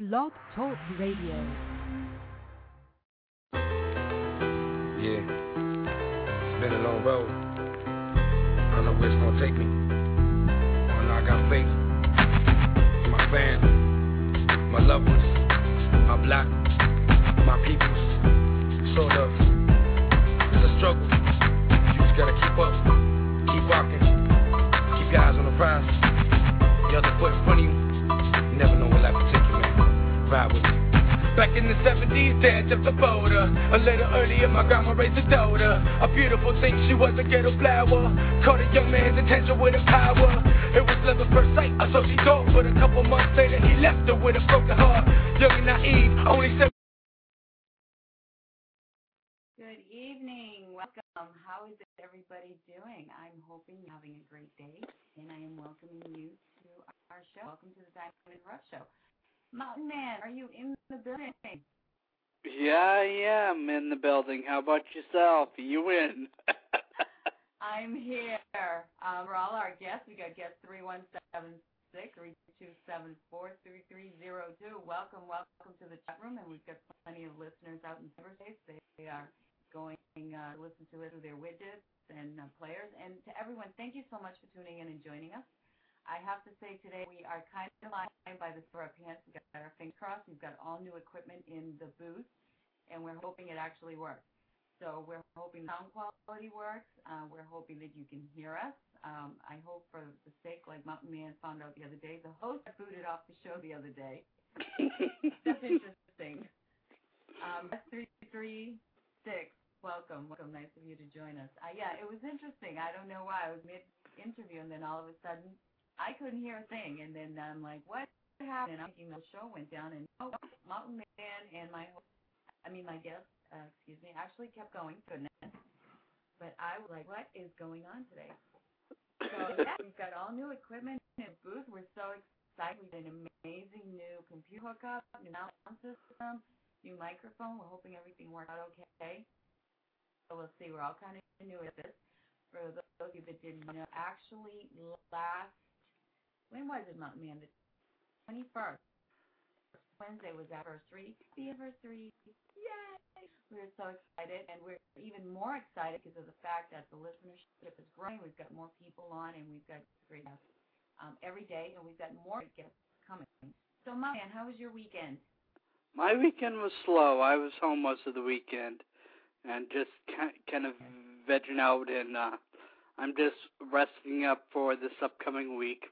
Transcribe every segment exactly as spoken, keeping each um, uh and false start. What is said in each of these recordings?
Blog Talk Radio. Yeah, it's been a long road. I don't know where it's gonna take me. I know I got faith in my fans, my loved ones, my block, my peoples. Sort of, it's a struggle. You just gotta keep up, keep walking, keep your eyes on the prize. The other foot in front of you, you never know what life will take you, man. Ride with me. Back in the seventies, dad just a boulder. A little earlier, my grandma raised a daughter. A beautiful thing, she was a ghetto flower. Caught a young man's attention with her power. It was love at first sight, so she thought. But a couple months later, he left her with a broken heart. Young and naive, only seven. Good evening. Welcome. How is everybody doing? I'm hoping you're having a great day, and I am welcoming you to our show. Welcome to the Diamond Rush Show. Mountain Man, are you in the building? Yeah, I am in the building. How about yourself? You in? I'm here. Um, for all our guests, we got guest three one seven six, three two seven four, three three zero two. Welcome, welcome to the chat room, and we've got plenty of listeners out in cyberspace. They, they are going uh, to listen to it through their widgets and uh, players. And to everyone, thank you so much for tuning in and joining us. I have to say today we are kind of lined by the seat of our pants. We've got our fingers crossed. We've got all new equipment in the booth, and we're hoping it actually works. So we're hoping sound quality works. Uh, we're hoping that you can hear us. Um, I hope for the sake, like Mountain Man found out the other day, the host booted off the show the other day. That's interesting. Um, three three six, welcome. Welcome. Nice of you to join us. Uh, yeah, it was interesting. I don't know why. I was mid-interview, and then all of a sudden, I couldn't hear a thing, and then I'm like, what happened? And I'm thinking the show went down, and oh, Mountain Man and my, I mean my guest, uh, excuse me, actually kept going. Goodness, but I was like, what is going on today? So yeah, we've got all new equipment in the booth. We're so excited. We've got an amazing new computer hookup, new sound system, new microphone. We're hoping everything worked out okay. So we'll see. We're all kind of new at this. For those of you that didn't know, actually last. When was it, Mountain Man? The twenty-first. Wednesday was our anniversary. The anniversary. Yay! We're so excited, and we're even more excited because of the fact that the listenership is growing. We've got more people on, and we've got great guests um, every day, and we've got more guests coming. So, Mountain Man, how was your weekend? My weekend was slow. I was home most of the weekend and just kind of vegging out, and uh, I'm just resting up for this upcoming week.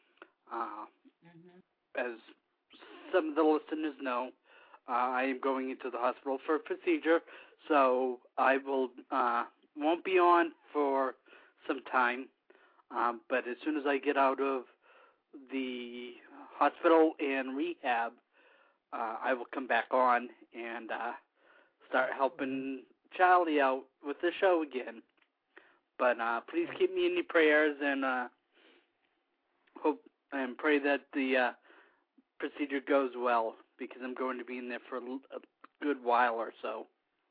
Uh, mm-hmm. As some of the listeners know, uh, I am going into the hospital for a procedure, so I will uh, won't be on for some time. Um, but as soon as I get out of the hospital and rehab, uh, I will come back on and uh, start helping Charlie out with the show again. But uh, please keep me in your prayers, and uh, hope. And pray that the uh, procedure goes well, because I'm going to be in there for a, a good while or so.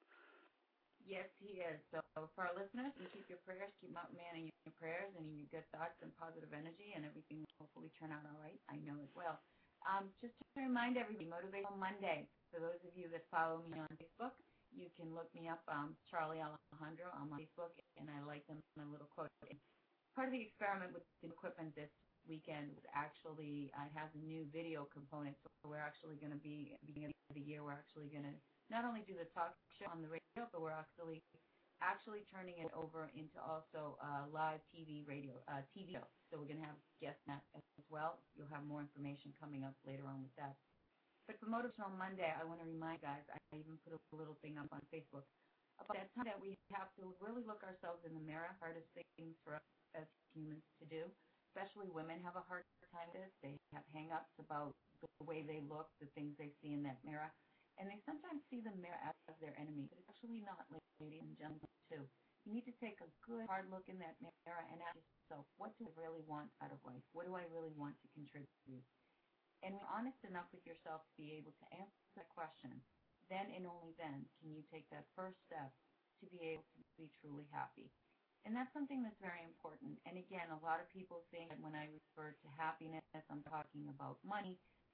Yes, he is. So for our listeners, you keep your prayers, keep Mountain Man in your prayers and in your good thoughts and positive energy, and everything will hopefully turn out all right. I know it will. Um, just to remind everybody, Motivational Monday. For those of you that follow me on Facebook, you can look me up, um, Charlie Alejandro, on my Facebook, and I like them my little quote. Part of the experiment with the equipment this weekend was actually uh, has a new video component, so we're actually going to be at the beginning of the year we're actually going to not only do the talk show on the radio, but we're actually actually turning it over into also uh, live T V radio uh, T V show. So we're going to have guests on that as well. You'll have more information coming up later on with that. But for Motivational Monday, I want to remind guys, I even put a little thing up on Facebook about that time that we have to really look ourselves in the mirror. Hardest things for us as humans to do. Especially women have a hard time with this. They have hang-ups about the way they look, the things they see in that mirror. And they sometimes see the mirror as their enemy, but it's actually not, ladies and gentlemen, too. You need to take a good, hard look in that mirror and ask yourself, what do I really want out of life? What do I really want to contribute? And be honest enough with yourself to be able to answer that question. Then and only then can you take that first step to be able to be truly happy. And that's something that's very important. And again, a lot of people think that when I refer to happiness, I'm talking about money.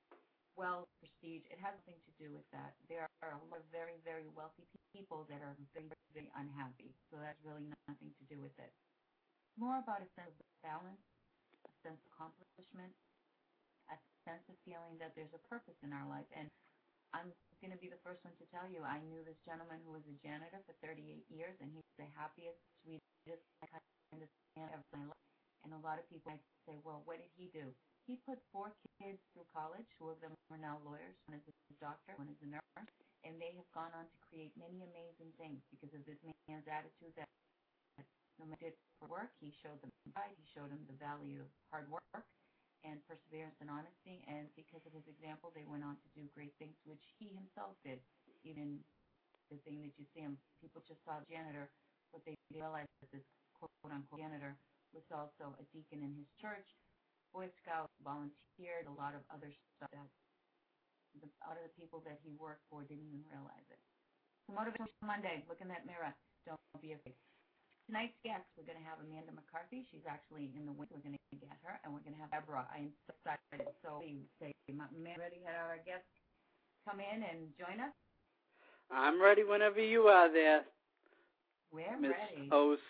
well prestige. It has nothing to do with that. There are a lot of very, very wealthy people that are very, very unhappy. So that's really nothing to do with it. More about a sense of balance, a sense of accomplishment, a sense of feeling that there's a purpose in our life. And I'm going to be the first one to tell you, I knew this gentleman who was a janitor for thirty-eight years, and he's the happiest, sweetest kind of man of my life. And a lot of people might say, well, what did he do? He put four kids through college. Two of them are now lawyers. One is a doctor, one is a nurse. And they have gone on to create many amazing things because of this man's attitude that no matter for work, he showed them pride, he showed them the value of hard work and perseverance and honesty. And because of his example, they went on to do great things, which he himself did. Even the thing that you see him, people just saw the janitor, but they realized that this quote-unquote janitor was also a deacon in his church, Boy Scouts, volunteered, a lot of other stuff that the, out of the people that he worked for didn't even realize it. So Motivation Monday, look in that mirror. Don't be afraid. Tonight's guest, we're going to have Amanda McCarthy. She's actually in the wing. We're going to get her. And we're going to have Deborah. I am so excited. So we say, Amanda, ready? Had our guest come in and join us? I'm ready whenever you are there. We're Miss ready. Host.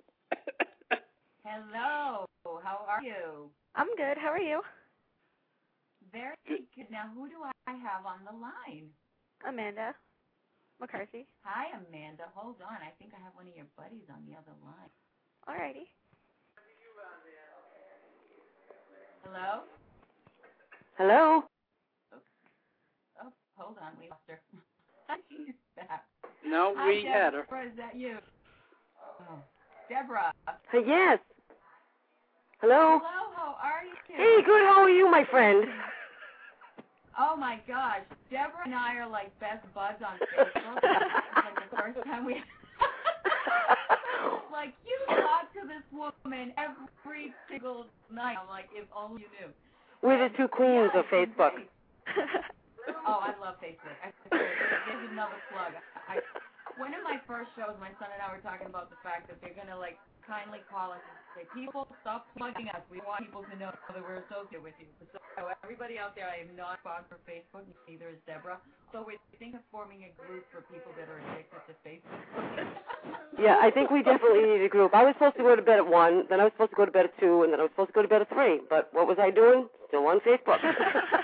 Hello. How are you? I'm good. How are you? Very good. good. Now, who do I have on the line? Amanda McCarthy. Hi, Amanda. Hold on. I think I have one of your buddies on the other line. Alrighty. Hello? Hello? Oh, oh hold on. We lost her. She's back. No, Hi, we Deborah. had her. Is that you? Oh. Deborah. Hey, yes. Hello? Hello, how are you? Hey, good. How are you, my friend? Oh, my gosh. Deborah and I are like best buds on Facebook. It's like the first time we... like, you talk to this woman every single night. I'm like, if only you knew. We're the two queens yeah, of Facebook. Oh, I love Facebook. I, there's another plug. I, one of my first shows, my son and I were talking about the fact that they're going to, like, kindly call us and say, people, stop plugging us. We want people to know that we're associated with you. So everybody out there, I am not on for Facebook, neither is Deborah. So we're thinking of forming a group for people that are addicted to Facebook. Yeah, I think we definitely need a group. I was supposed to go to bed at one, then I was supposed to go to bed at two, and then I was supposed to go to bed at three. But what was I doing? Still on Facebook. Oh,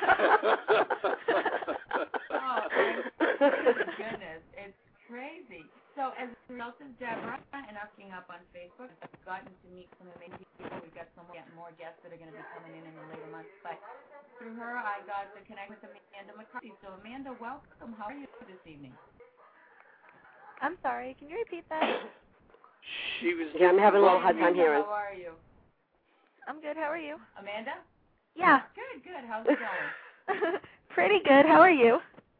my goodness. It's crazy. So as a result of Deborah and us being up on Facebook, I've gotten to meet some amazing people. We've got some more guests that are going to be coming in in the later months. But through her, I got to connect with Amanda McCarthy. So, Amanda, welcome. How are you this evening? I'm sorry. Can you repeat that? She was. Yeah, I'm having a little hard Amanda, time hearing. How are you? I'm good. How are you? Amanda? Yeah. Good, good. How's it going? Pretty good. How are you?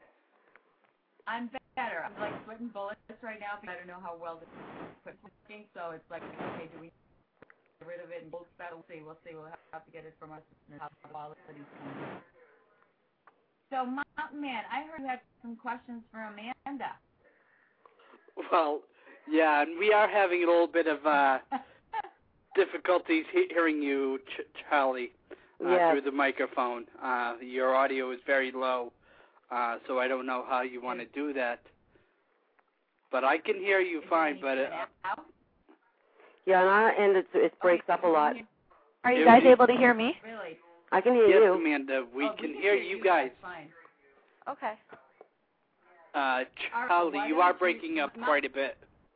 I'm better. I'm like sweating bullets right now because I don't know how well this is working. So it's like, okay, do we get rid of it? And we'll see. We'll see. We'll have to get it from us. How quality's coming. So, man, I heard you had some questions for Amanda. Well, yeah, and we are having a little bit of uh, difficulties he- hearing you, Ch- Charlie, uh, yes. through the microphone. Uh, your audio is very low. Uh, so I don't know how you want to do that. But I can hear you fine, but... Uh, yeah, on our end, it's, it breaks up a lot. Are you guys able to hear me? Really? I can hear yes, you. Amanda, we, oh, can, we can hear hear you you guys. Fine. Okay. Uh, Charlie, right, you are you, breaking up my, quite a bit.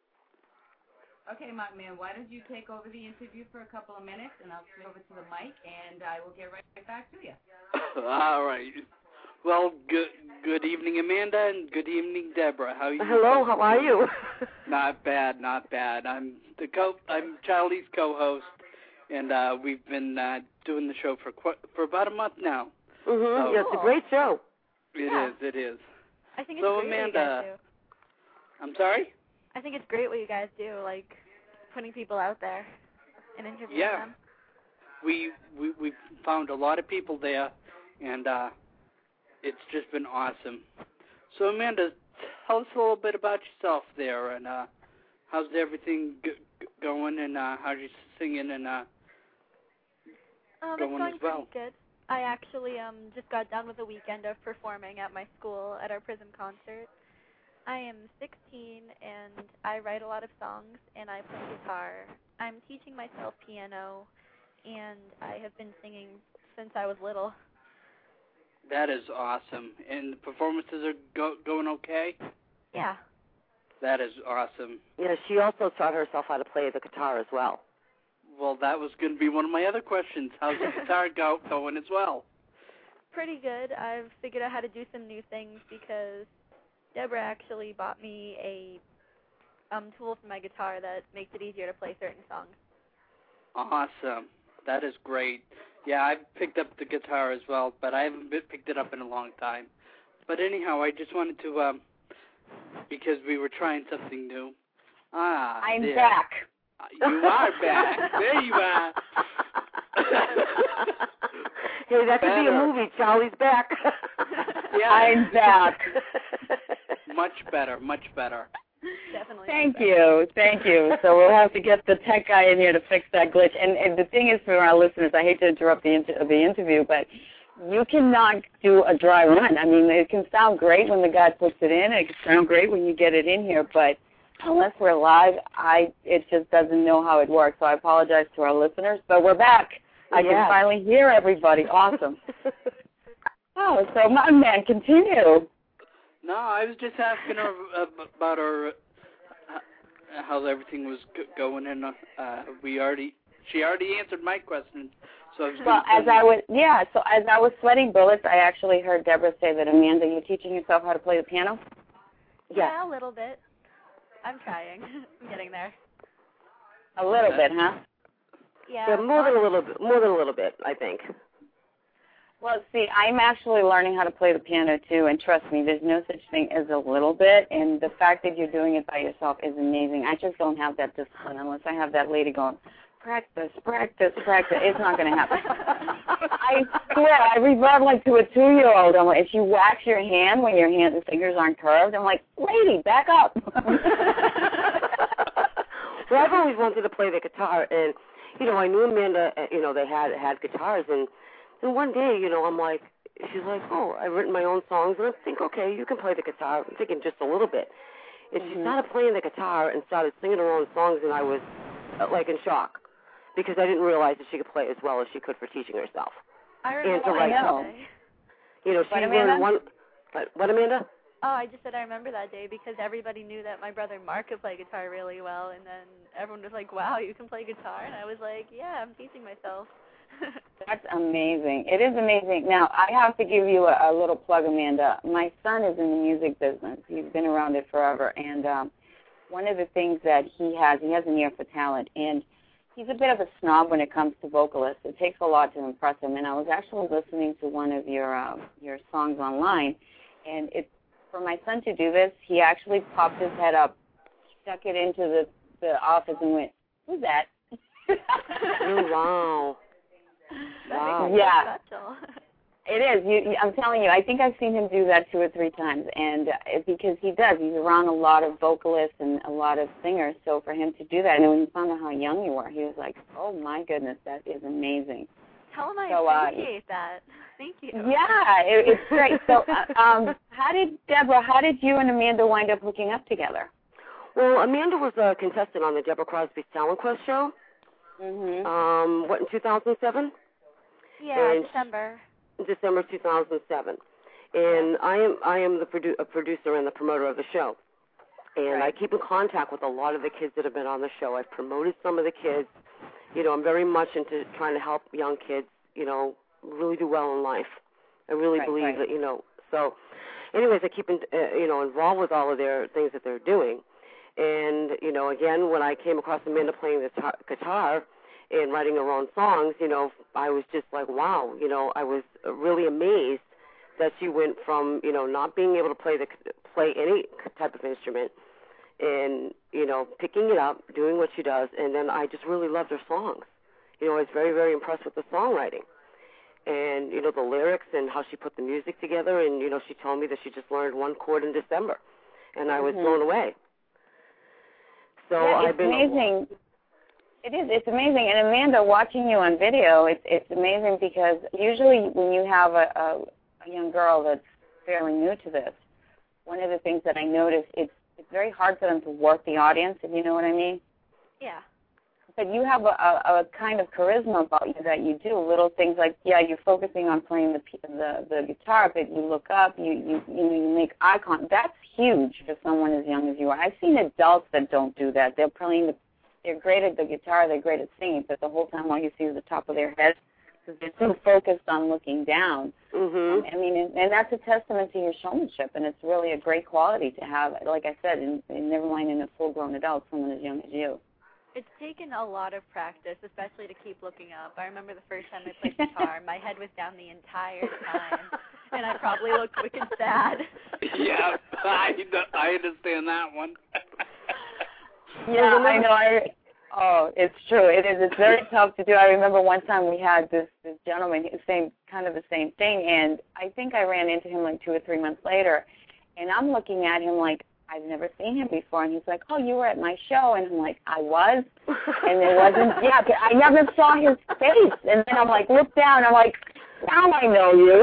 Okay, my man, why don't you take over the interview for a couple of minutes, and I'll switch over to the mic, and I will get right back to you. All right. Well, good good evening, Amanda, and good evening, Deborah. How are you? Hello, how are you? Not bad, not bad. I'm the co. I'm Charlie's co-host, and uh, we've been uh, doing the show for qu- for about a month now. Mm-hmm. So yeah, it's a great show. It yeah. is. It is. I think it's so, great Amanda, what you guys do. I'm sorry? I think it's great what you guys do, like putting people out there and interviewing yeah. them. We we we found a lot of people there, and uh, it's just been awesome. So, Amanda, tell us a little bit about yourself there, and uh, how's everything g- g- going, and uh, how's you singing and uh, Oh, that's going going as well? pretty good. I actually um just got done with a weekend of performing at my school at our Prism concert. I am sixteen and I write a lot of songs and I play guitar. I'm teaching myself piano and I have been singing since I was little. That is awesome. And the performances are go- going okay? Yeah. That is awesome. Yeah, she also taught herself how to play the guitar as well. Well, that was going to be one of my other questions. How's the guitar go- going as well? Pretty good. I've figured out how to do some new things because Deborah actually bought me a um, tool for my guitar that makes it easier to play certain songs. Awesome. That is great. Yeah, I've picked up the guitar as well, but I haven't been, picked it up in a long time. But anyhow, I just wanted to, um, because we were trying something new. Ah, I'm there. back. You are back. There you are. Hey, that could be a Better. movie. Charlie's back. Yeah. I'm back. Much better, much better. Definitely. Thank you, thank you. So we'll have to get the tech guy in here to fix that glitch. And, and the thing is, for our listeners, I hate to interrupt the inter- the interview, but you cannot do a dry run. I mean, it can sound great when the guy puts it in. It can sound great when you get it in here, but unless we're live, I it just doesn't know how it works. So I apologize to our listeners, but we're back. I Yeah. can finally hear everybody. Awesome. Oh, so my man, continue. No, I was just asking her about her, uh, how everything was g- going, and uh, we already, she already answered my question. So I was Well, as I was, yeah, so as I was sweating bullets, I actually heard Deborah say that, Amanda, you're teaching yourself how to play the piano? Yeah. Yeah, a little bit. I'm trying. I'm getting there. A little bit, huh? Yeah. Yeah, more than a little bit. More than a little bit, I think. Well, see, I'm actually learning how to play the piano, too, and trust me, there's no such thing as a little bit, and the fact that you're doing it by yourself is amazing. I just don't have that discipline unless I have that lady going, practice, practice, practice. It's not going to happen. I swear, I revert like to a two-year-old. I'm like, if you wax your hand when your hand, the fingers aren't curved, I'm like, lady, back up. Well, I've always wanted to play the guitar, and, you know, I knew Amanda, uh, you know, they had had guitars, and And one day, you know, I'm like, she's like, oh, I've written my own songs. And I think, okay, you can play the guitar. I'm thinking just a little bit. And Mm-hmm. she started playing the guitar and started singing her own songs, and I was, uh, like, in shock. Because I didn't realize that she could play as well as she could for teaching herself. I And to remember write that know. day. You know, she What, Amanda? learned one... What, what, Amanda? Oh, I just said I remember that day because everybody knew that my brother Mark could play guitar really well, and then everyone was like, wow, you can play guitar? And I was like, yeah, I'm teaching myself. That's amazing. It is amazing. Now, I have to give you a, a little plug, Amanda. My son is in the music business. He's been around it forever, and um, one of the things that he has, he has an ear for talent, and he's a bit of a snob when it comes to vocalists. It takes a lot to impress him, and I was actually listening to one of your uh, your songs online, and it, for my son to do this, he actually popped his head up, stuck it into the, the office, and went, who's that? Oh, wow. That Wow. makes it Yeah. special. It is. You, you, I'm telling you, I think I've seen him do that two or three times, and uh, because he does, he's around a lot of vocalists and a lot of singers. So for him to do that, and when he found out how young you were, he was like, "Oh my goodness, that is amazing." Tell him I So, uh, appreciate that. Thank you. Yeah, it, it's great. So, uh, um, how did Deborah? How did you and Amanda wind up hooking up together? Well, Amanda was a contestant on the Deborah Crosby's Talent Quest show. Mhm. Um, what, in two thousand seven? Yeah, And- December. December two thousand seven. And I am I am the produ- a producer and the promoter of the show. And Right. I keep in contact with a lot of the kids that have been on the show. I've promoted some of the kids. You know, I'm very much into trying to help young kids, you know, really do well in life. I really Right, believe right. that, you know. So, anyways, I keep, in, uh, you know, involved with all of their things that they're doing. And, you know, again, when I came across Amanda playing the tar- guitar and writing her own songs, you know, I was just like, wow, you know, I was really amazed that she went from, you know, not being able to play the play any type of instrument and, you know, picking it up, doing what she does, and then I just really loved her songs. You know, I was very, very impressed with the songwriting and, you know, the lyrics and how she put the music together, and, you know, she told me that she just learned one chord in December, and I was Mhm. blown away. So yeah, I've it's been amazing. It is. It's amazing. And Amanda, watching you on video, it's it's amazing because usually when you have a, a, a young girl that's fairly new to this, one of the things that I notice, it's it's very hard for them to work the audience, if you know what I mean. Yeah. But you have a, a, a kind of charisma about you that you do little things like, yeah, you're focusing on playing the the, the guitar, but you look up, you you you know, you make eye contact. That's huge for someone as young as you are. I've seen adults that don't do that. They're playing the, they're great at the guitar, they're great at singing, but the whole time all you see is the top of their head because they're so focused on looking down. Mhm. I mean, and, and that's a testament to your showmanship, and it's really a great quality to have. Like I said, in, in never mind in a full-grown adult, someone as young as you. It's taken a lot of practice, especially to keep looking up. I remember the first time I played guitar, my head was down the entire time, and I probably looked wicked sad. Yeah, I, I understand that one. Yeah, I know. I, oh, it's true. It is. It's very tough to do. I remember one time we had this, this gentleman, he was saying kind of the same thing, and I think I ran into him like two or three months later, and I'm looking at him like, I've never seen him before, and he's like, oh, you were at my show, and I'm like, I was, and it wasn't, yeah, I never saw his face, and then I'm like, look down, I'm like, now I know you.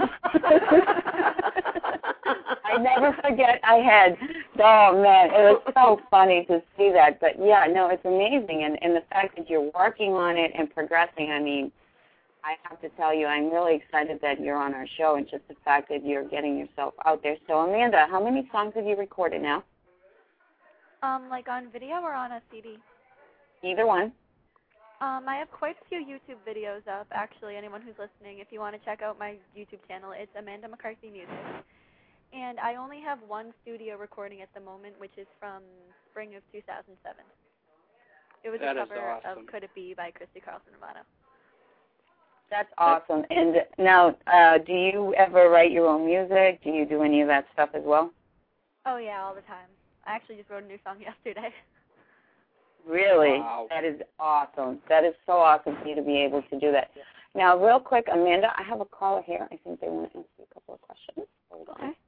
I never forget I had, oh, man, it was so funny to see that, but, yeah, no, it's amazing, and, and the fact that you're working on it and progressing, I mean, I have to tell you, I'm really excited that you're on our show, and just the fact that you're getting yourself out there. So, Amanda, how many songs have you recorded now? Um, like on video or on a C D? Either one. Um, I have quite a few YouTube videos up, actually. Anyone who's listening, if you want to check out my YouTube channel, it's Amanda McCarthy Music. And I only have one studio recording at the moment, which is from spring of two thousand seven. It was That a is cover awesome. of Could It Be by Christy Carlson Romano. That's awesome. And now, uh, do you ever write your own music? Do you do any of that stuff as well? Oh, yeah, all the time. I actually just wrote a new song yesterday. Really? Wow. That is awesome. That is so awesome for you to be able to do that. Now, real quick, Amanda, I have a caller here. I think they want to ask you a couple of questions. Hold on. Okay.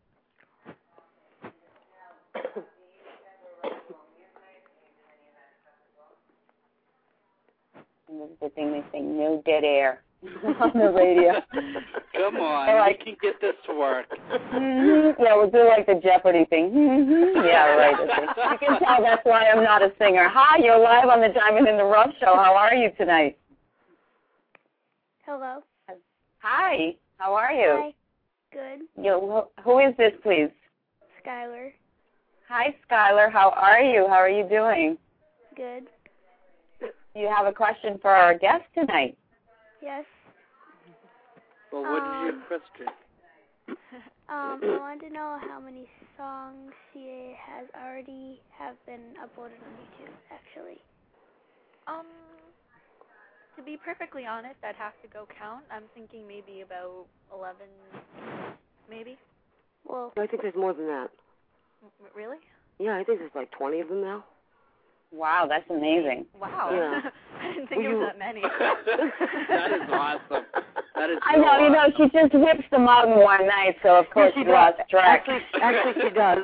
And this is the thing they say, no dead air on the radio. Come on, All right. we can get this to work. Mm-hmm. Yeah, we'll do like the Jeopardy thing. Mm-hmm. Yeah, right. You can tell that's why I'm not a singer. Hi, you're live on the Diamond in the Rough show. How are you tonight? Hello. Hi. How are you? Hi. Good. You, who is this, please? Skylar. Hi, Skylar. How are you? How are you doing? Good. You have a question for our guest tonight. Yes. Well, what is your Um, question? Um, I want to know how many songs she has already have been uploaded on YouTube, actually. Um, to be perfectly honest, I'd have to go count. I'm thinking maybe about eleven, maybe. Well, I think there's more than that. M- really? Yeah, I think there's like twenty of them now. Wow, that's amazing. Wow. Yeah. I didn't think Well, it was you- that many. That is awesome. That is I so know, you know, awesome. she just whips them out in one night, so of course she she does. lost track. Actually, actually, she does.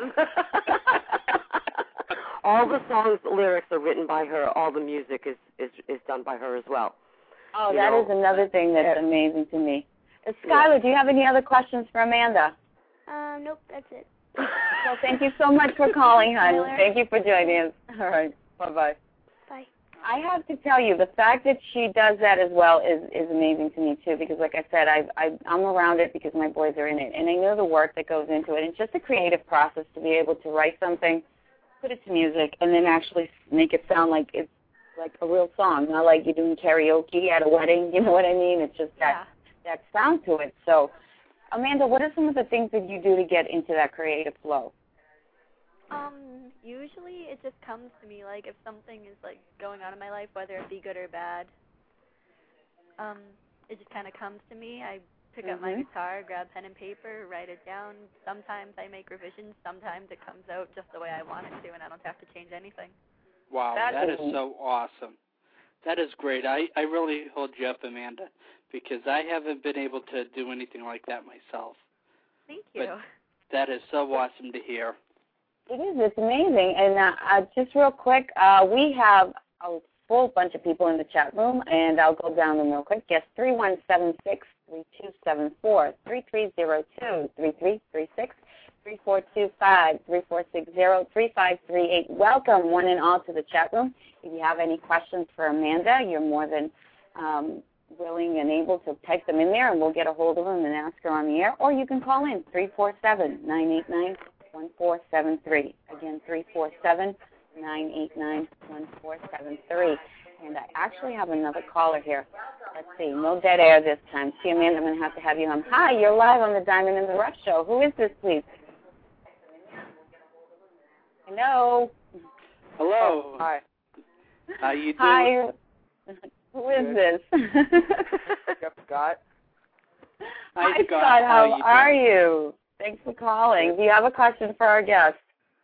All the songs, the lyrics are written by her. All the music is is is done by her as well. Oh, You that know, is another thing that's yeah. amazing to me. Uh, Skylar, do you have any other questions for Amanda? um, nope, that's it. Well, thank you so much for calling, hon. Skylar. Thank you for joining us. All right, bye-bye. Bye. I have to tell you, the fact that she does that as well is, is amazing to me, too, because, like I said, I, I, I'm around it because my boys are in it, and I know the work that goes into it. It's just a creative process to be able to write something, put it to music, and then actually make it sound like it's like a real song, not like you're doing karaoke at a wedding, you know what I mean? It's just that, Yeah. that sound to it. So, Amanda, what are some of the things that you do to get into that creative flow? Um, usually it just comes to me, like, if something is, like, going on in my life, whether it be good or bad, um, it just kind of comes to me. I pick up my Mhm. guitar, grab pen and paper, write it down. Sometimes I make revisions. Sometimes it comes out just the way I want it to, and I don't have to change anything. Wow, That that is is- so awesome. That is great. I, I really hold you up, Amanda, because I haven't been able to do anything like that myself. Thank you. But that is so awesome to hear. It is. It's amazing. And uh, uh, just real quick, uh, we have uh, full bunch of people in the chat room, and I'll go down them real quick. Guest three one seven six, three two seven four, three three zero two, three three three six, three four two five, three four six zero, three five three eight. Welcome, one and all, to the chat room. If you have any questions for Amanda, you're more than um, willing and able to type them in there, and we'll get a hold of them and ask her on the air. Or you can call in, three four seven, nine eight nine, one four seven three. Again, three four seven, nine eight nine, one four seven three. And I actually have another caller here. Let's see, no dead air this time. See, Amanda, I'm going to have to have you on. Hi, you're live on the Diamond in the Rough show. Who is this, please? Hello. Hello. Oh, hi. How you doing? Hi. Who is Good. this? Yep, Scott. Hi, Scott. Scott. How, How you are doing? you? Thanks for calling. Do you have a question for our guest?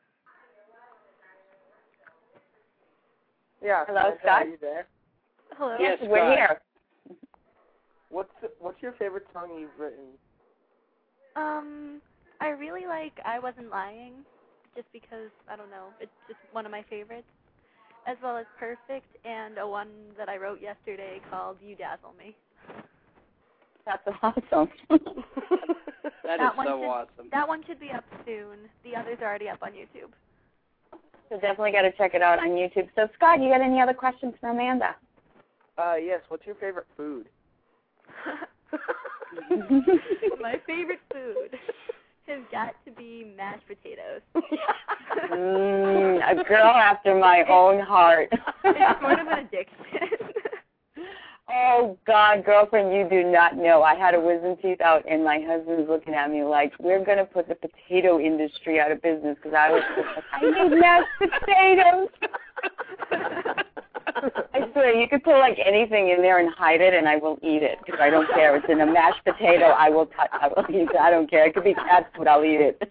Yeah. Hello, Samantha, Scott? Are you there? Hello. Yes, We're Scott. here. What's What's your favorite song you've written? Um, I really like I Wasn't Lying, just because, I don't know, it's just one of my favorites, as well as Perfect, and a one that I wrote yesterday called You Dazzle Me. That's awesome. That, That is one so should- awesome. That one should be up soon. The others are already up on YouTube. So definitely got to check it out on YouTube. So, Scott, you got any other questions for Amanda? Uh, yes. What's your favorite food? My favorite food has got to be mashed potatoes. mm, a girl after my own heart. It's sort of an addiction. Oh, God, girlfriend, you do not know. I had a wisdom teeth out, and my husband's looking at me like, we're going to put the potato industry out of business, because I was like, I need mashed potatoes. I swear, you could put, like, anything in there and hide it, and I will eat it, because I don't care. It's in a mashed potato. I will touch I will eat it. I don't care. It could be cat food. I'll eat it.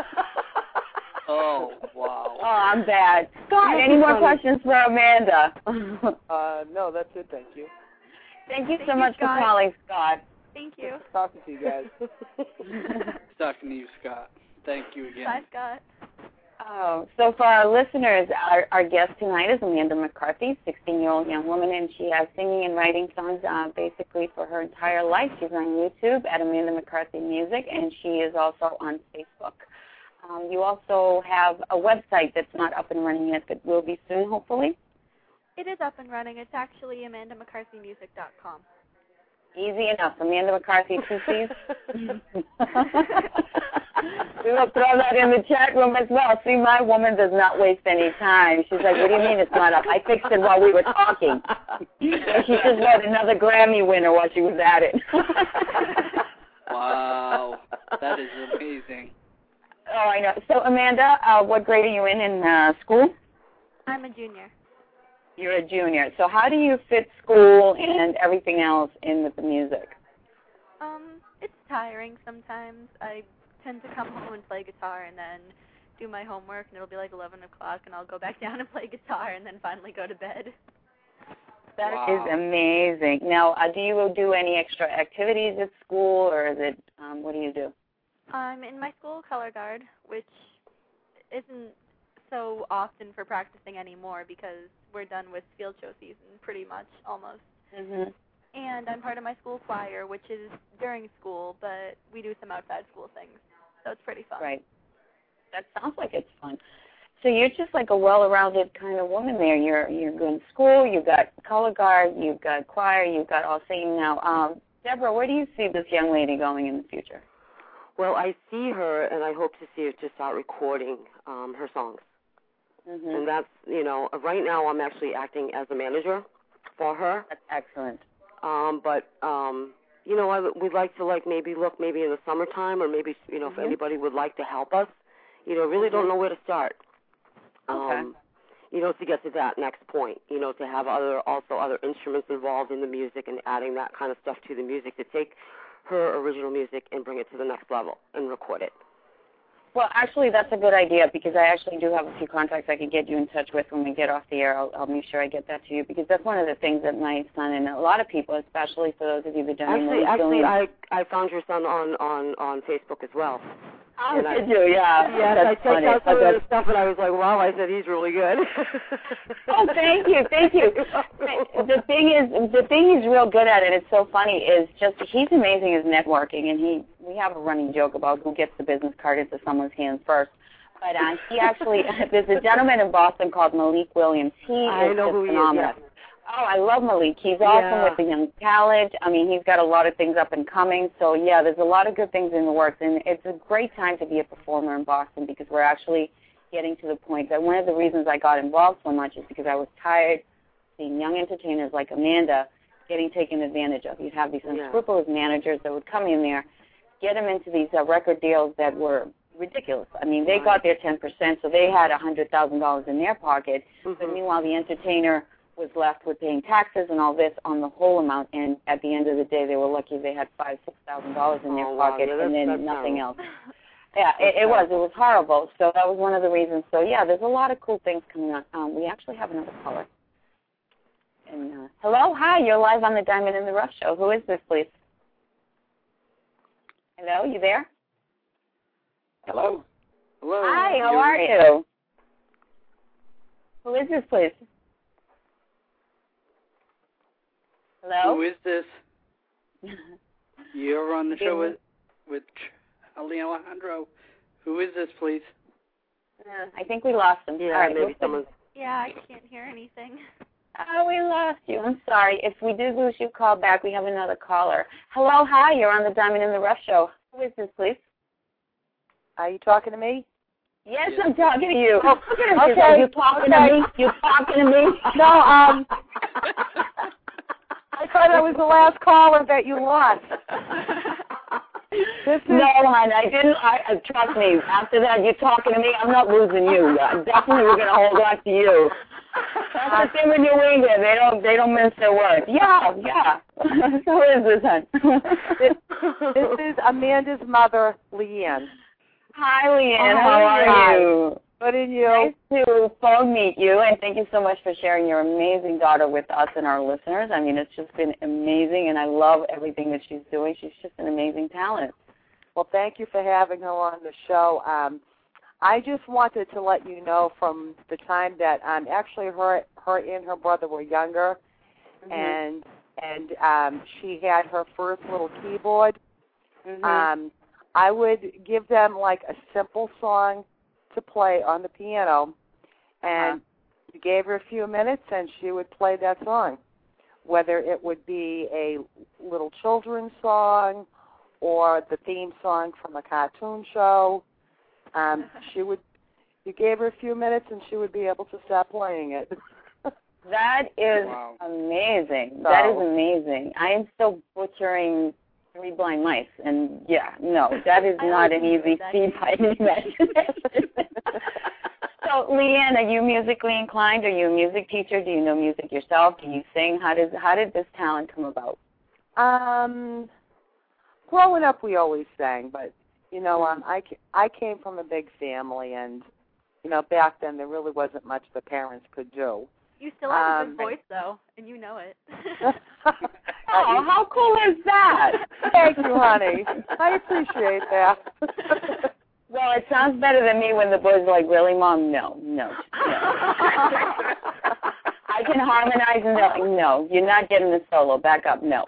Oh, wow. Oh, I'm bad. Scott, any more questions for Amanda? Uh, no, that's it. Thank you. Thank you Thank so you, much Scott. for calling, Scott. Thank you. Talking to you guys. Talking to you, Scott. Thank you again. Bye, Scott. Oh, so for our listeners, our, our guest tonight is Amanda McCarthy, sixteen-year-old young woman, and she has singing and writing songs uh, basically for her entire life. She's on YouTube at Amanda McCarthy Music, and she is also on Facebook. Um, you also have a website that's not up and running yet, but will be soon, hopefully. It is up and running. It's actually amanda mccarthy music dot com. Easy enough. Amanda McCarthy, two C's. We will throw that in the chat room as well. See, my woman does not waste any time. She's like, what do you mean it's not up? I fixed it while we were talking. And she just wrote another Grammy winner while she was at it. Wow. That is amazing. Oh, I know. So, Amanda, uh, what grade are you in in uh, school? I'm a junior. You're a junior. So how do you fit school and everything else in with the music? Um, it's tiring sometimes. I tend to come home and play guitar and then do my homework, and it'll be like eleven o'clock, and I'll go back down and play guitar and then finally go to bed. That Wow. is amazing. Now, uh, do you do any extra activities at school, or is it, um, what do you do? I'm in my school color guard, which isn't so often for practicing anymore because we're done with field show season pretty much, almost. Mm-hmm. And I'm part of my school choir, which is during school, but we do some outside school things, so it's pretty fun. Right. That sounds like it's fun. So you're just like a well-rounded kind of woman there. You're you're good in school, you've got color guard, you've got choir, you've got all singing now. Um, Deborah, where do you see this young lady going in the future? Well, I see her, and I hope to see her to start recording um, her songs. Mm-hmm. And that's, you know, right now I'm actually acting as a manager for her. That's excellent. Um, but, um, you know, I would we'd like to, like, maybe look maybe in the summertime, or maybe, you know, Mm-hmm. if anybody would like to help us. You know, really don't know where to start. Okay. Um, you know, to get to that next point, you know, to have other, also other instruments involved in the music and adding that kind of stuff to the music, to take her original music and bring it to the next level and record it. Well, actually, that's a good idea, because I actually do have a few contacts I could get you in touch with when we get off the air. I'll, I'll make sure I get that to you, because that's one of the things that my son and a lot of people, especially for those of you that don't know, Actually, he's actually, doing- I I found your son on, on, on Facebook as well. Oh, and did I, you? Yeah. Yes, That's I checked funny. out some oh, of the stuff, and I was like, wow, I said, he's really good. Oh, thank you, thank you. The thing is, the thing he's real good at, and it's so funny, is just he's amazing at networking, and he we have a running joke about who gets the business card into someone's hands first. But uh, he actually, there's a gentleman in Boston called Malik Williams. He I is know just who he phenomenal. is, yes. Oh, I love Malik. He's awesome Yeah. with the young talent. I mean, he's got a lot of things up and coming. So, yeah, there's a lot of good things in the works. And it's a great time to be a performer in Boston because we're actually getting to the point that one of the reasons I got involved so much is because I was tired of seeing young entertainers like Amanda getting taken advantage of. You'd have these unscrupulous yeah. managers that would come in there, get them into these uh, record deals that were ridiculous. I mean, they got their ten percent, so they had one hundred thousand dollars in their pocket. Mm-hmm. But meanwhile, the entertainer was left with paying taxes and all this on the whole amount, and at the end of the day, they were lucky they had five, six thousand dollars in their oh, pocket, wow. and then that's nothing horrible. else. Yeah, it, it was. It was horrible. So that was one of the reasons. So yeah, there's a lot of cool things coming up. Um, we actually have another caller. And uh, hello, hi, you're live on the Diamond in the Rough show. Who is this, please? Hello, you there? Hello. Hello. Hi, how are you? Who is this, please? Hello? Who is this? You're on the show with with Ali Alejandro. Who is this, please? Uh, I think we lost him. Yeah, All right, maybe someone. Yeah, I can't hear anything. Oh, we lost you. I'm sorry. If we did lose you, call back. We have another caller. Hello, hi. You're on the Diamond in the Rough show. Who is this, please? Are you talking to me? Yes, Yeah. I'm talking to you. Oh, okay. okay. You talking okay. to me? You talking to me? No, um, I thought I was the last caller that you lost. This is, no, hon, I didn't. I, uh, trust me. After that, you're talking to me. I'm not losing you. Uh, definitely, we're gonna hold on to you. That's the thing with New England. They don't. They don't mince their words. Yeah, yeah. So who is this, hon? this, this is Amanda's mother, Leanne. Hi, Leanne. Oh, How are hi. you? Good, and you? Nice to phone meet you, and thank you so much for sharing your amazing daughter with us and our listeners. I mean, it's just been amazing, and I love everything that she's doing. She's just an amazing talent. Well, thank you for having her on the show. Um, I just wanted to let you know from the time that um, actually her, her and her brother were younger, mm-hmm. and and um, she had her first little keyboard. Mm-hmm. Um, I would give them like a simple song to play on the piano, and uh-huh. you gave her a few minutes, and she would play that song, whether it would be a little children's song or the theme song from a cartoon show. Um, she would. You gave her a few minutes, and she would be able to start playing it. That is wow. amazing. So, that is amazing. I am still butchering Three Blind Mice, and yeah, no, that is not an easy feat by any measure. So, Leanne, are you musically inclined? Are you a music teacher? Do you know music yourself? Do you sing? How does how did this talent come about? Um, growing up, we always sang, but you know, um, I I came from a big family, and you know, back then there really wasn't much the parents could do. You still have um, a good voice, though, and you know it. Oh, how cool is that? Thank you, honey. I appreciate that. Well, it sounds better than me when the boys are like, really, Mom? No, no, no. I can harmonize and they're like, no, you're not getting the solo. Back up, no.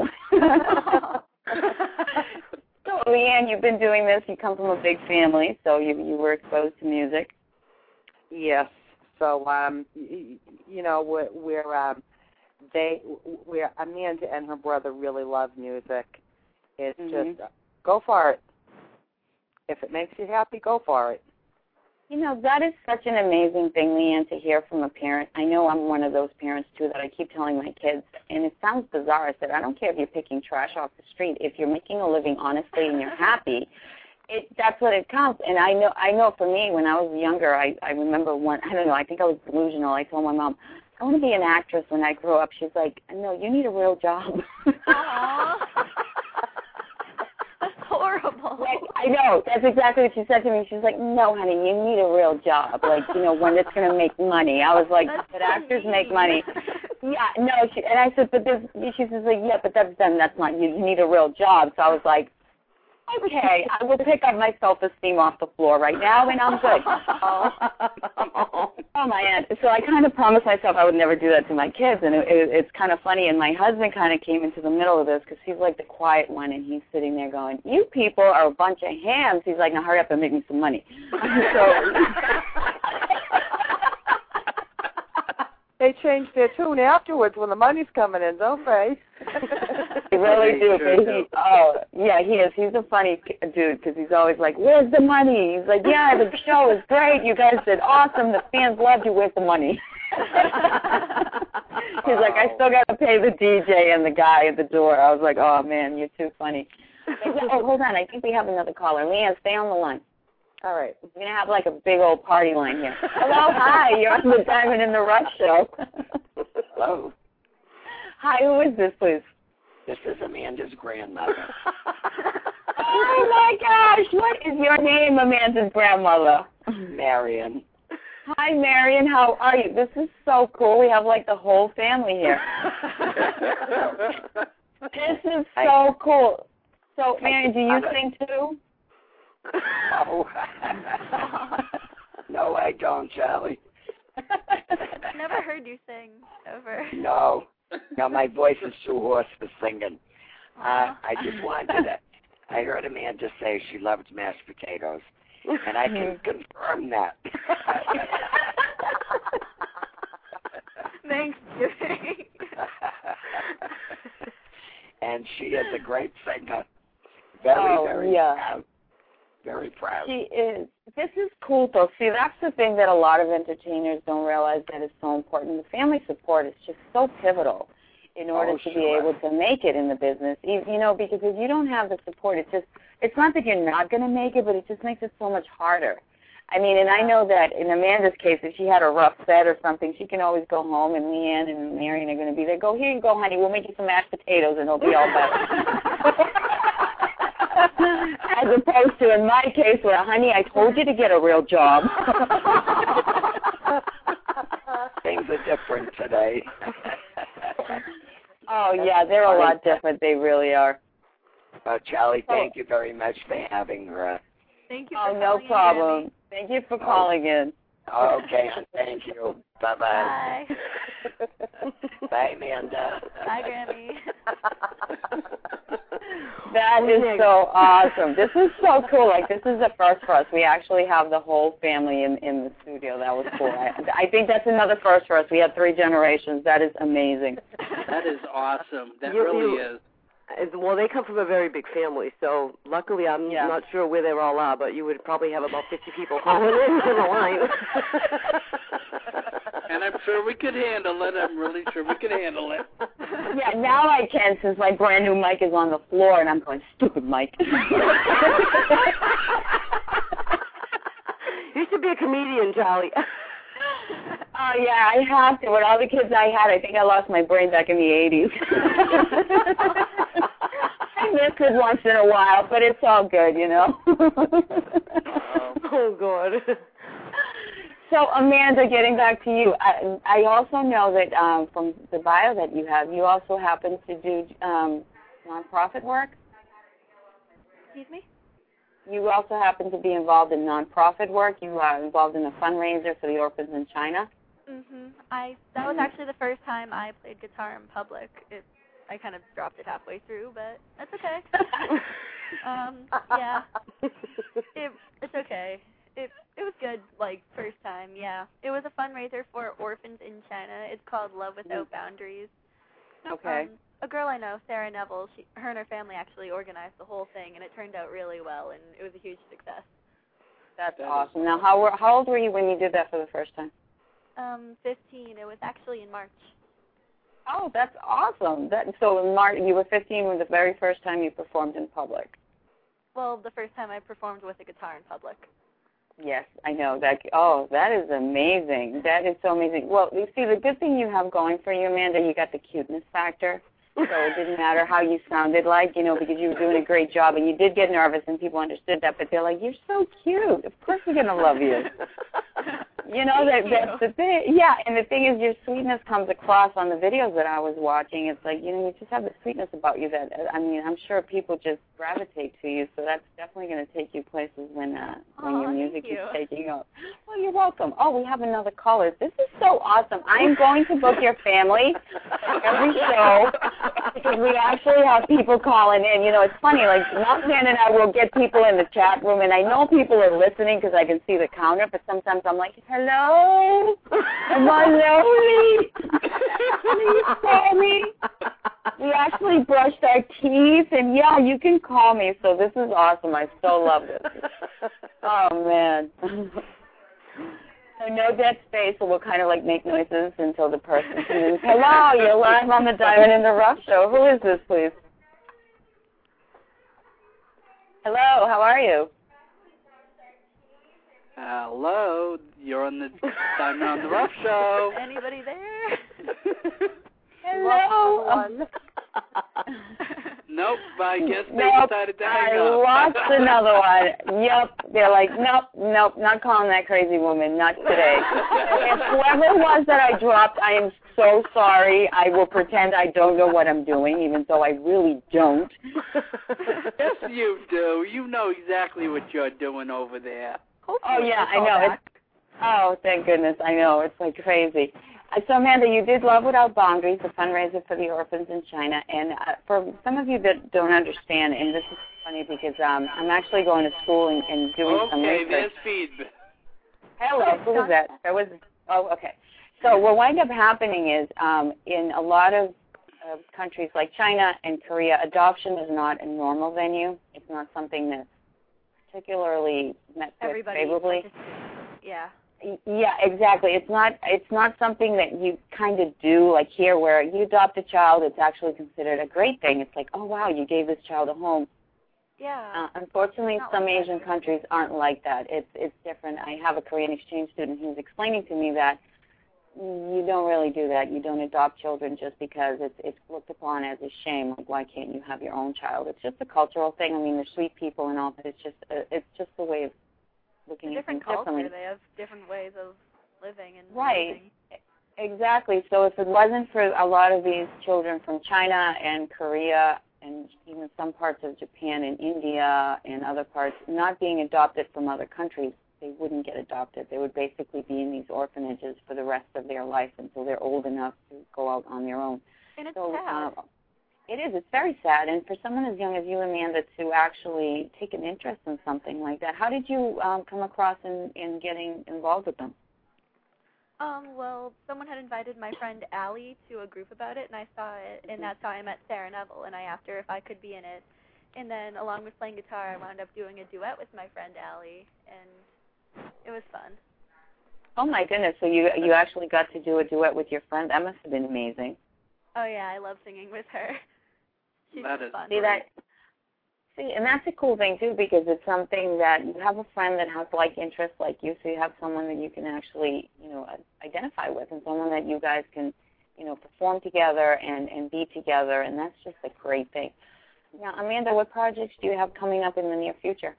So, Leanne, you've been doing this. You come from a big family, so you you were exposed to music. Yes. So, um, you, you know, we're, we're um, they, we're Amanda and her brother really love music. It's mm-hmm. just uh, go for it. If it makes you happy, go for it. You know, that is such an amazing thing, Leanne, to hear from a parent. I know I'm one of those parents, too, that I keep telling my kids, and it sounds bizarre. I said, I don't care if you're picking trash off the street. If you're making a living honestly and you're happy, it that's what it counts. And I know I know for me, when I was younger, I, I remember one, I don't know, I think I was delusional. I told my mom, I want to be an actress when I grow up. She's like, no, you need a real job. Aww. That's horrible. Like, I know. That's exactly what she said to me. She's like, no, honey, you need a real job. Like, you know, one that's going to make money. I was like, that's but so actors mean. make money. Yeah, no. She, and I said, but this, she says, like, yeah, but that's then that's not, you, you need a real job. So I was like, Okay, I will pick up my self-esteem off the floor right now, and I'm good. Oh, oh my aunt. So I kind of promised myself I would never do that to my kids, and it, it, it's kind of funny. And my husband kind of came into the middle of this because he's like the quiet one, and he's sitting there going, "You people are a bunch of hams." He's like, "Now hurry up and make me some money." So they change their tune afterwards when the money's coming in, don't they? They really do. But he, oh, yeah, he is. He's a funny dude because he's always like, "Where's the money?" He's like, "Yeah, the show is great. You guys did awesome. The fans loved you. Where's the money?" He's like, "I still got to pay the D J and the guy at the door." I was like, "Oh, man, you're too funny." Oh, hold on. I think we have another caller. Leanne, stay on the line. All right. We're going to have like a big old party line here. Hello, hi. You're on the Diamond in the Rough show. Hello. Hi, who is this, please? This is Amanda's grandmother. Oh, my gosh. What is your name, Amanda's grandmother? Marion. Hi, Marion. How are you? This is so cool. We have like the whole family here. This is so cool. So, Marion, do you sing too? No. No, I don't, Charlie. Never heard you sing ever. No. No, my voice is too hoarse for singing. Uh, I just wanted to, I heard Amanda say she loves mashed potatoes, and I can confirm that. Thanksgiving. And she is a great singer. Very, oh, very yeah. proud. Very proud. She is. This is cool, though. See, that's the thing that a lot of entertainers don't realize that is so important. The family support is just so pivotal in order oh, to sure. be able to make it in the business. You, you know, because if you don't have the support, it's just, it's not that you're not going to make it, but it just makes it so much harder. I mean, and I know that in Amanda's case, if she had a rough set or something, she can always go home, and Leanne and Marion are going to be there. Go, here you go, honey. We'll make you some mashed potatoes, and it'll be all better. As opposed to in my case where, honey, I told you to get a real job. Things are different today. Oh, yeah, they're a lot different. They really are. Uh, Charlie, thank you very much for having her. Thank you oh, for no calling problem. in, Thank you for calling in. Okay, thank you. Bye-bye. Bye. Bye, Amanda. Bye, Grammy. That is so awesome. This is so cool. Like, this is a first for us. We actually have the whole family in, in the studio. That was cool. I, I think that's another first for us. We have three generations. That is amazing. That is awesome. That You- really you- is. Well, they come from a very big family, so luckily I'm Yeah. not sure where they all are, but you would probably have about fifty people calling in to the line. And I'm sure we could handle it. I'm really sure we could handle it. Yeah, now I can since my brand new mic is on the floor, and I'm going, stupid mic. You should be a comedian, Charlie. Oh, yeah, I have to. With all the kids I had, I think I lost my brain back in the eighties. I miss it once in a while, but it's all good, you know. Oh, God. So, Amanda, getting back to you, I, I also know that um, from the bio that you have, you also happen to do um, nonprofit work. Excuse me? You also happen to be involved in nonprofit work. You are involved in a fundraiser for the orphans in China. Mhm. I that was actually the first time I played guitar in public. It I kind of dropped it halfway through, but that's okay. um, yeah. It it's okay. It it was good, like, first time, yeah. It was a fundraiser for orphans in China. It's called Love Without Boundaries. Okay. Um, a girl I know, Sarah Neville, she, her and her family actually organized the whole thing, and it turned out really well, and it was a huge success. That's That awesome. Now, how were, how old were you when you did that for the first time? Um, fifteen. It was actually in March. Oh, that's awesome. That so in March you were fifteen was the very first time you performed in public. Well, the first time I performed with a guitar in public. Yes, I know that. Oh, that is amazing. That is so amazing. Well, you see, the good thing you have going for you, Amanda, you got the cuteness factor. So it didn't matter how you sounded like, you know, because you were doing a great job, and you did get nervous, and people understood that. But they're like, "You're so cute. Of course we're gonna love you." You know, that Thank that's you. the thing. Yeah, and the thing is, your sweetness comes across on the videos that I was watching. It's like, you know, you just have the sweetness about you that, I mean, I'm sure people just gravitate to you, so that's definitely going to take you places when uh, when Aw, your music thank you. is taking off. Well, you're welcome. Oh, we have another caller. This is so awesome. I'm going to book your family every show because we actually have people calling in. You know, it's funny, like, Mothman and I will get people in the chat room, and I know people are listening because I can see the counter, but sometimes I'm like, hello? Am I lonely? Please call me. We actually brushed our teeth, and yeah, you can call me. So this is awesome. I so love this. Oh, man. So no dead space, so we'll kind of like make noises until the person says, hello, you're live on the Diamond in the Rough show. Who is this, please? Hello, how are you? Hello, you're on the Diamond on the Rough show. Anybody there? Hello. Nope, I guess they nope, decided to hang I up. lost another one. Yep, they're like, nope, nope, not calling that crazy woman, not today. If whoever it was that I dropped, I am so sorry. I will pretend I don't know what I'm doing, even though I really don't. Yes, you do. You know exactly what you're doing over there. Oh, yeah, I know. It's, oh, thank goodness, I know. It's like crazy. So, Amanda, you did Love Without Boundaries, a fundraiser for the orphans in China. And uh, for some of you that don't understand, and this is funny because um, I'm actually going to school and, and doing okay, some research. Okay, there's feedback. Hello, who is that? That was, oh, okay. So what winds up happening is um, in a lot of uh, countries like China and Korea, adoption is not a normal venue. It's not something that's particularly met with Everybody favorably. Yeah. Yeah, exactly. It's not it's not something that you kind of do like here where you adopt a child, it's actually considered a great thing. It's like, oh, wow, you gave this child a home. Yeah. Uh, unfortunately, Not some like Asian that. countries aren't like that. It's it's different. I have a Korean exchange student who's explaining to me that you don't really do that. You don't adopt children just because it's it's looked upon as a shame. Like, why can't you have your own child? It's just a cultural thing. I mean, they're sweet people and all, but it's just a, it's just a way of looking It's a at things different culture. differently. They have different ways of living and Right. living. Exactly. So if it wasn't for a lot of these children from China and Korea and even some parts of Japan and India and other parts not being adopted from other countries, they wouldn't get adopted. They would basically be in these orphanages for the rest of their life until they're old enough to go out on their own. And it's so, sad. Uh, it is. It's very sad. And for someone as young as you, Amanda, to actually take an interest in something like that, how did you um, come across in, in getting involved with them? Um, well, someone had invited my friend Allie to a group about it, and I saw it, and that's how I met Sarah Neville, and I asked her if I could be in it. And then, along with playing guitar, I wound up doing a duet with my friend Allie, and it was fun. Oh, my goodness. So you you actually got to do a duet with your friend. That must have been amazing. Oh, yeah, I love singing with her. She's That is fun. See, that, see, and that's a cool thing, too, because it's something that you have a friend that has like interests like you, so you have someone that you can actually, you know, identify with and someone that you guys can, you know, perform together and, and be together, and that's just a great thing. Now, Amanda, what projects do you have coming up in the near future?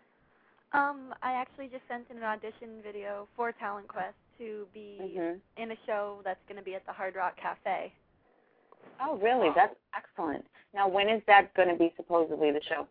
Um, I actually just sent in an audition video for Talent Quest to be Mm-hmm. in a show that's going to be at the Hard Rock Cafe. Oh, really? That's excellent. Now, when is that going to be supposedly the show?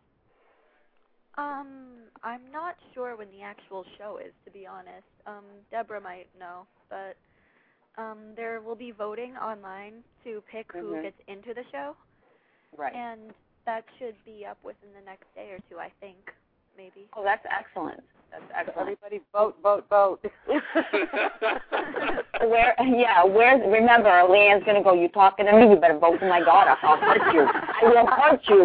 Um, I'm not sure when the actual show is, to be honest. Um, Deborah might know, but um, there will be voting online to pick who Mhm. gets into the show, Right. and that should be up within the next day or two, I think, maybe. Oh, that's excellent. That's excellent. Everybody vote, vote, vote. Where? Yeah. Where? Remember, Leanne's gonna go. You talking to me? You better vote for my daughter. I'll hurt you. I will hurt you.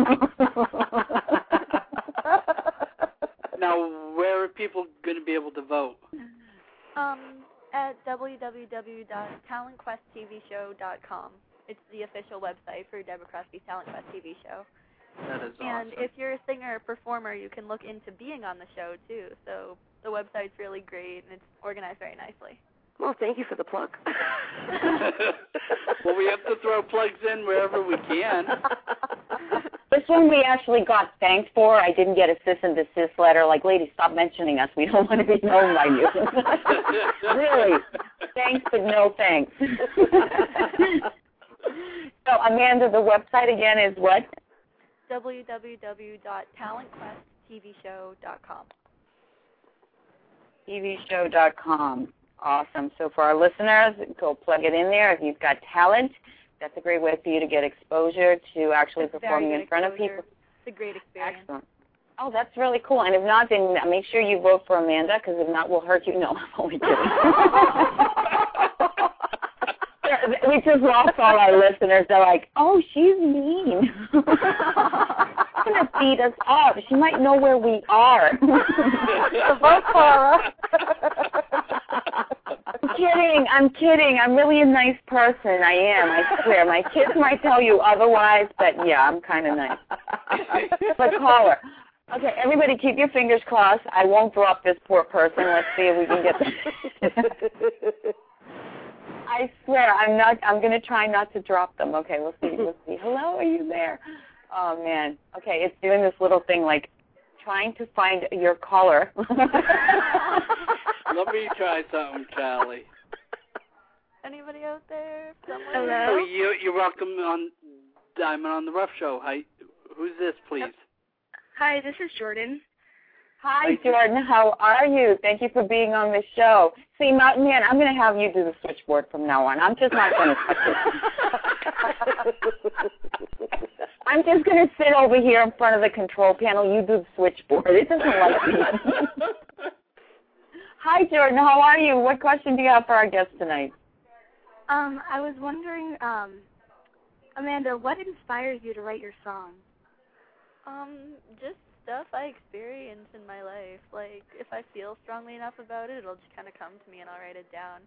Now, where are people going to be able to vote? Um, at w w w dot talent quest t v show dot com. It's the official website for Deborah Crosby's Talent Quest T V show. That is And awesome. if you're a singer or performer, you can look into being on the show, too. So the website's really great, and it's organized very nicely. Well, thank you for the plug. Well, we have to throw plugs in wherever we can. This one we actually got thanked for. I didn't get a cease and desist letter. Like, lady, stop mentioning us. We don't want to be known by you. Really, thanks, but no thanks. So, Amanda, the website again is what? w w w dot talent quest t v show dot com. t v show dot com. Awesome. So for our listeners, go plug it in there. If you've got talent, that's a great way for you to get exposure to actually it's performing in front exposure. of people. It's a great experience. Excellent. Oh, that's really cool. And if not, then make sure you vote for Amanda, because if not, we'll hurt you. No, I'm only kidding. We just lost all our listeners. They're like, oh, she's mean. She's going to beat us up. She might know where we are. Vote for her. I'm kidding. I'm kidding. I'm really a nice person. I am. I swear. My kids might tell you otherwise, but yeah, I'm kind of nice. But call her. Okay, everybody keep your fingers crossed. I won't drop this poor person. Let's see if we can get this. I swear, I'm not. I'm going to try not to drop them. Okay, we'll see. We'll see. Hello, are you there? Oh, man. Okay, it's doing this little thing like trying to find your caller. Let me try something, Charlie. Anybody out there? Somewhere? Hello? Oh, you, you're welcome on Diamond on the Rough Show. Hi, who's this, please? Hi, this is Jordan. Hi, Jordan. How are you? Thank you for being on the show. See, Mountain Man, I'm going to have you do the switchboard from now on. I'm just not going to touch it. I'm just going to sit over here in front of the control panel. You do the switchboard. It doesn't like me. Hi, Jordan. How are you? What question do you have for our guest tonight? Um, I was wondering, um, Amanda, what inspires you to write your song? Um, just stuff I experience in my life. Like, if I feel strongly enough about it, it'll just kind of come to me and I'll write it down.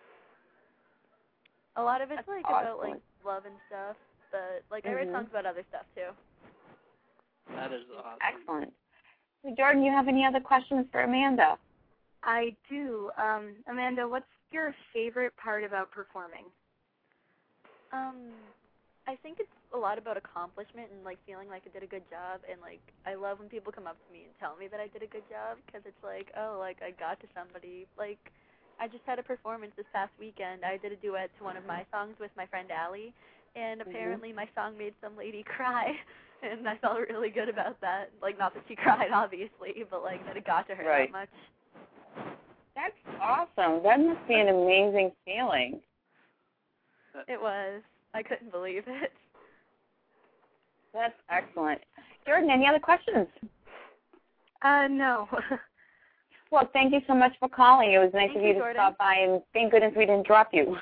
A lot of it's, That's like, awesome. about, like, love and stuff, but, like, Mm-hmm. I write songs about other stuff, too. That is awesome. Excellent. So, Jordan, you have any other questions for Amanda? I do. Um, Amanda, what's your favorite part about performing? Um, I think it's a lot about accomplishment and, like, feeling like I did a good job. And, like, I love when people come up to me and tell me that I did a good job because it's like, oh, like, I got to somebody. Like, I just had a performance this past weekend. I did a duet to one of my songs with my friend Allie, and apparently my song made some lady cry, and I felt really good about that. Like, not that she cried, obviously, but, like, that it got to her Right. that much. That's awesome. That must be an amazing feeling. It was. I couldn't believe it. That's excellent. Jordan, any other questions? Uh, no. Well, thank you so much for calling. It was nice Thank of you, you to Jordan. stop by, and thank goodness we didn't drop you.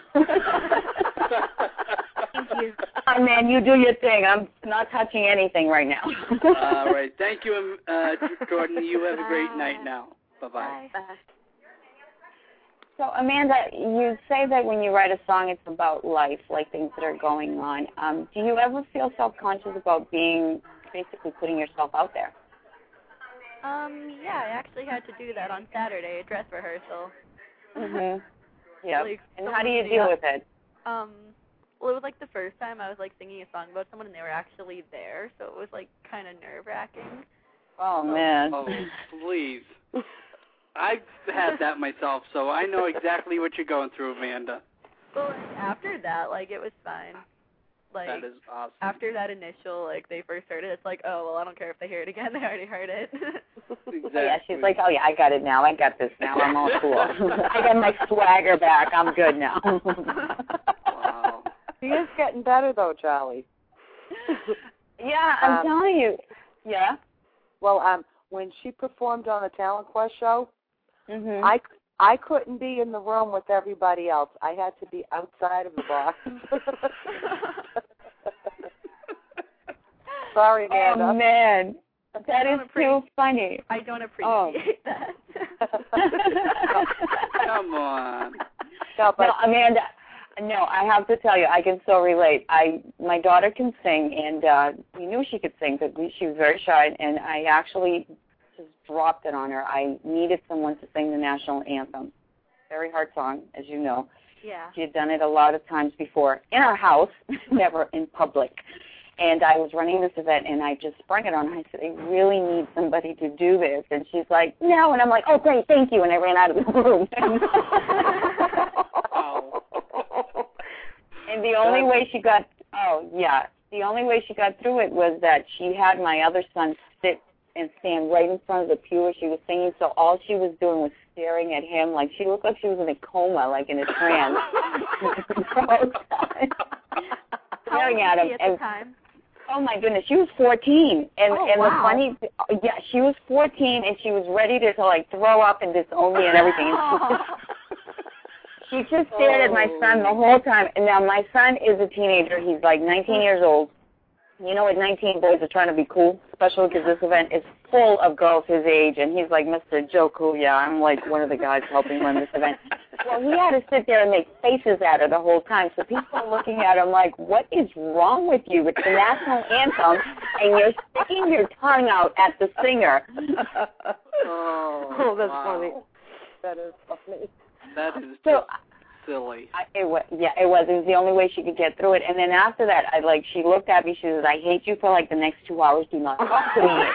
Thank you. Oh, man, you do your thing. I'm not touching anything right now. All right. Thank you, uh, Jordan. You have a great Bye. night now. Bye-bye. Bye. So, Amanda, you say that when you write a song, it's about life, like things that are going on. Um, do you ever feel self-conscious about being, basically putting yourself out there? Um, yeah, I actually had to do that on Saturday, a dress rehearsal. Mm-hmm. Yeah. Like, And how do you someone- deal with it? Um, well, it was like the first time I was like singing a song about someone and they were actually there, so it was like kind of nerve-wracking. Oh, man. Oh, please. I've had that myself, so I know exactly what you're going through, Amanda. Well, after that, like, it was fine. Like, That is awesome. after that initial, like, they first heard it, it's like, oh, well, I don't care if they hear it again. They already heard it. Exactly. Oh, yeah, she's like, oh, yeah, I got it now. I got this now. I'm all cool. I got my swagger back. I'm good now. Wow. She is getting better, though, Charlie. Yeah, I'm Um, telling you. Yeah? Well, um, when she performed on the Talent Quest show, Mm-hmm. I, I couldn't be in the room with everybody else. I had to be outside of the box. Sorry, Amanda. Oh, man. That I is don't appreciate- too funny. I don't appreciate Oh. that. Come on. No, but No, Amanda, no, I have to tell you, I can so relate. I my daughter can sing, and uh, we knew she could sing, but we, she was very shy, and I actually just dropped it on her. I needed someone to sing the national anthem. Very hard song, as you know. Yeah. She had done it a lot of times before in our house, never in public. And I was running this event, and I just sprung it on her. I said, I really need somebody to do this. And she's like, no. And I'm like, oh, great, thank you. And I ran out of the room. And the only way she got, oh, yeah, the only way she got through it was that she had my other son sit and stand right in front of the pew where she was singing. So all she was doing was staring at him. Like, she looked like she was in a coma, like in a trance. Staring at him. At and, the time? Oh, my goodness. She was fourteen. And, oh, and wow. the funny, yeah, she was fourteen, and she was ready to, to like, throw up and disown me and everything. And she, just, she just stared oh. at my son the whole time. And now my son is a teenager. He's like nineteen years old. You know, at nineteen, boys are trying to be cool, especially because this event is full of girls his age, and he's like Mister Joe Cool. Yeah, I'm like one of the guys helping run this event. Well, he had to sit there and make faces at her the whole time, so people are looking at him like, what is wrong with you? It's the national anthem, and you're sticking your tongue out at the singer. Oh, oh that's wow. funny. That is funny. That is so, just silly. I, it was, yeah, it was. It was the only way she could get through it. And then after that, I like she looked at me. She says, "I hate you for like the next two hours. Do not talk to me."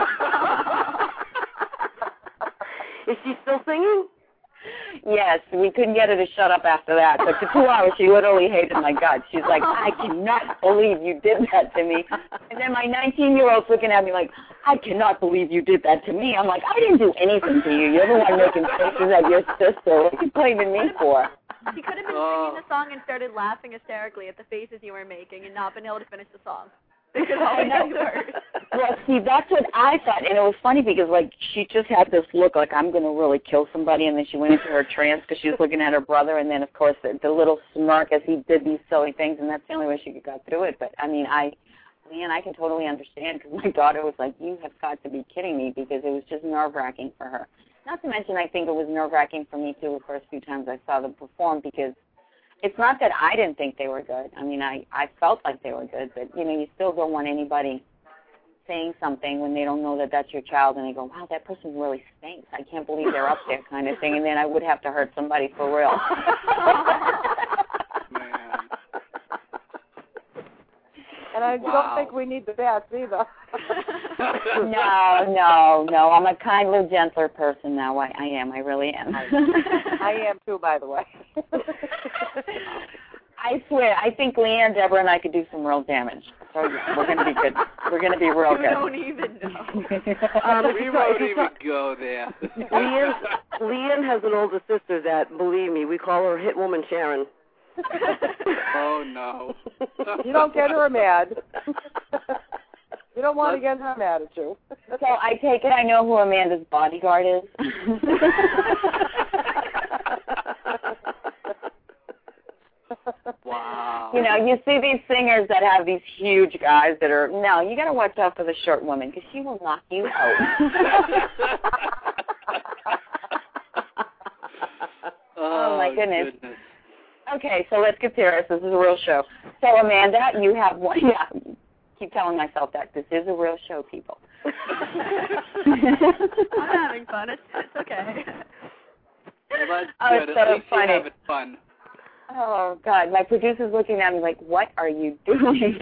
Is she still singing? Yes, we couldn't get her to shut up after that. But for two hours, she literally hated my guts. She's like, "I cannot believe you did that to me." And then my nineteen-year-old's looking at me like, "I cannot believe you did that to me." I'm like, "I didn't do anything to you. You're the one making faces at your sister. What are you blaming me for?" You could have been Oh. singing the song and started laughing hysterically at the faces you were making and not been able to finish the song. It could always be worse. Well, see, that's what I thought, and it was funny because, like, she just had this look like, I'm going to really kill somebody, and then she went into her trance because she was looking at her brother, and then, of course, the, the little smirk as he did these silly things, and that's the only way she got through it. But, I mean, I, man, I can totally understand because my daughter was like, you have got to be kidding me, because it was just nerve-wracking for her. Not to mention, I think it was nerve-wracking for me, too, the first few times I saw them perform, because it's not that I didn't think they were good. I mean, I, I felt like they were good, but, you know, you still don't want anybody saying something when they don't know that that's your child, and they go, wow, that person really stinks. I can't believe they're up there kind of thing, and then I would have to hurt somebody for real. Man. And I Wow. don't think we need the bats either. No, no, no. I'm a kinder, gentler person now. I, I am. I really am. I am too, by the way. I swear, I think Leanne, Deborah, and I could do some real damage. So yeah, we're going to be good. We're going to be real You good. don't even know. Um, we won't even go there. Leanne, Leanne has an older sister that, believe me, we call her Hit Woman Sharon. Oh, no. You don't get her mad. You don't want to get her mad at you. So I take it I know who Amanda's bodyguard is. Wow. You know, you see these singers that have these huge guys that are, no, you got to watch out for the short woman because she will knock you out. Oh, Oh, my goodness. goodness. Okay, so let's get serious. This is a real show. So, Amanda, you have one. Yeah, keep telling myself that. This is a real show, people. I'm having fun. It's, it's okay. Well, that's Oh, good. it's At so least funny. you're having fun. Oh, God. My producer's looking at me like, what are you doing?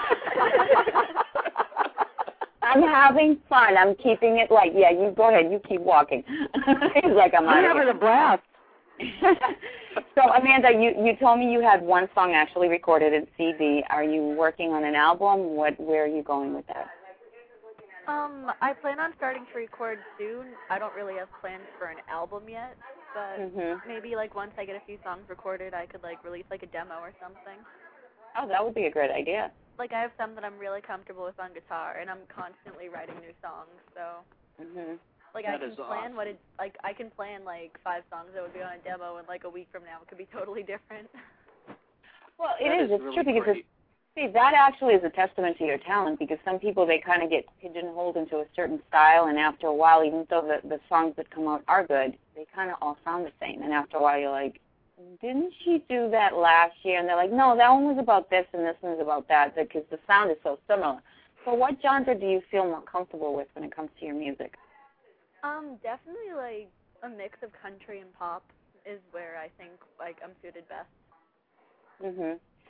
I'm having fun. I'm keeping it light. Yeah, you go ahead. You keep walking. He's like, I'm I'm out of having here. a blast. So, Amanda, you, you told me you had one song actually recorded in C D. Are you working on an album? What? Where are you going with that? Um, I plan on starting to record soon. I don't really have plans for an album yet, but Mhm. maybe like once I get a few songs recorded, I could like release like a demo or something. Oh, that would be a great idea. Like I have some that I'm really comfortable with on guitar, and I'm constantly writing new songs. So Mhm. like That I can is plan awesome. what it like I can plan like five songs that would be on a demo, and like a week from now it could be totally different. Well, it That is. is It's really true because great. it's, see, that actually is a testament to your talent because some people, they kind of get pigeonholed into a certain style, and after a while, even though the, the songs that come out are good, they kind of all sound the same. And after a while, you're like, didn't she do that last year? And they're like, no, that one was about this and this one was about that because the sound is so similar. So what genre do you feel more comfortable with when it comes to your music? Um, definitely like a mix of country and pop is where I think like I'm suited best. Mhm.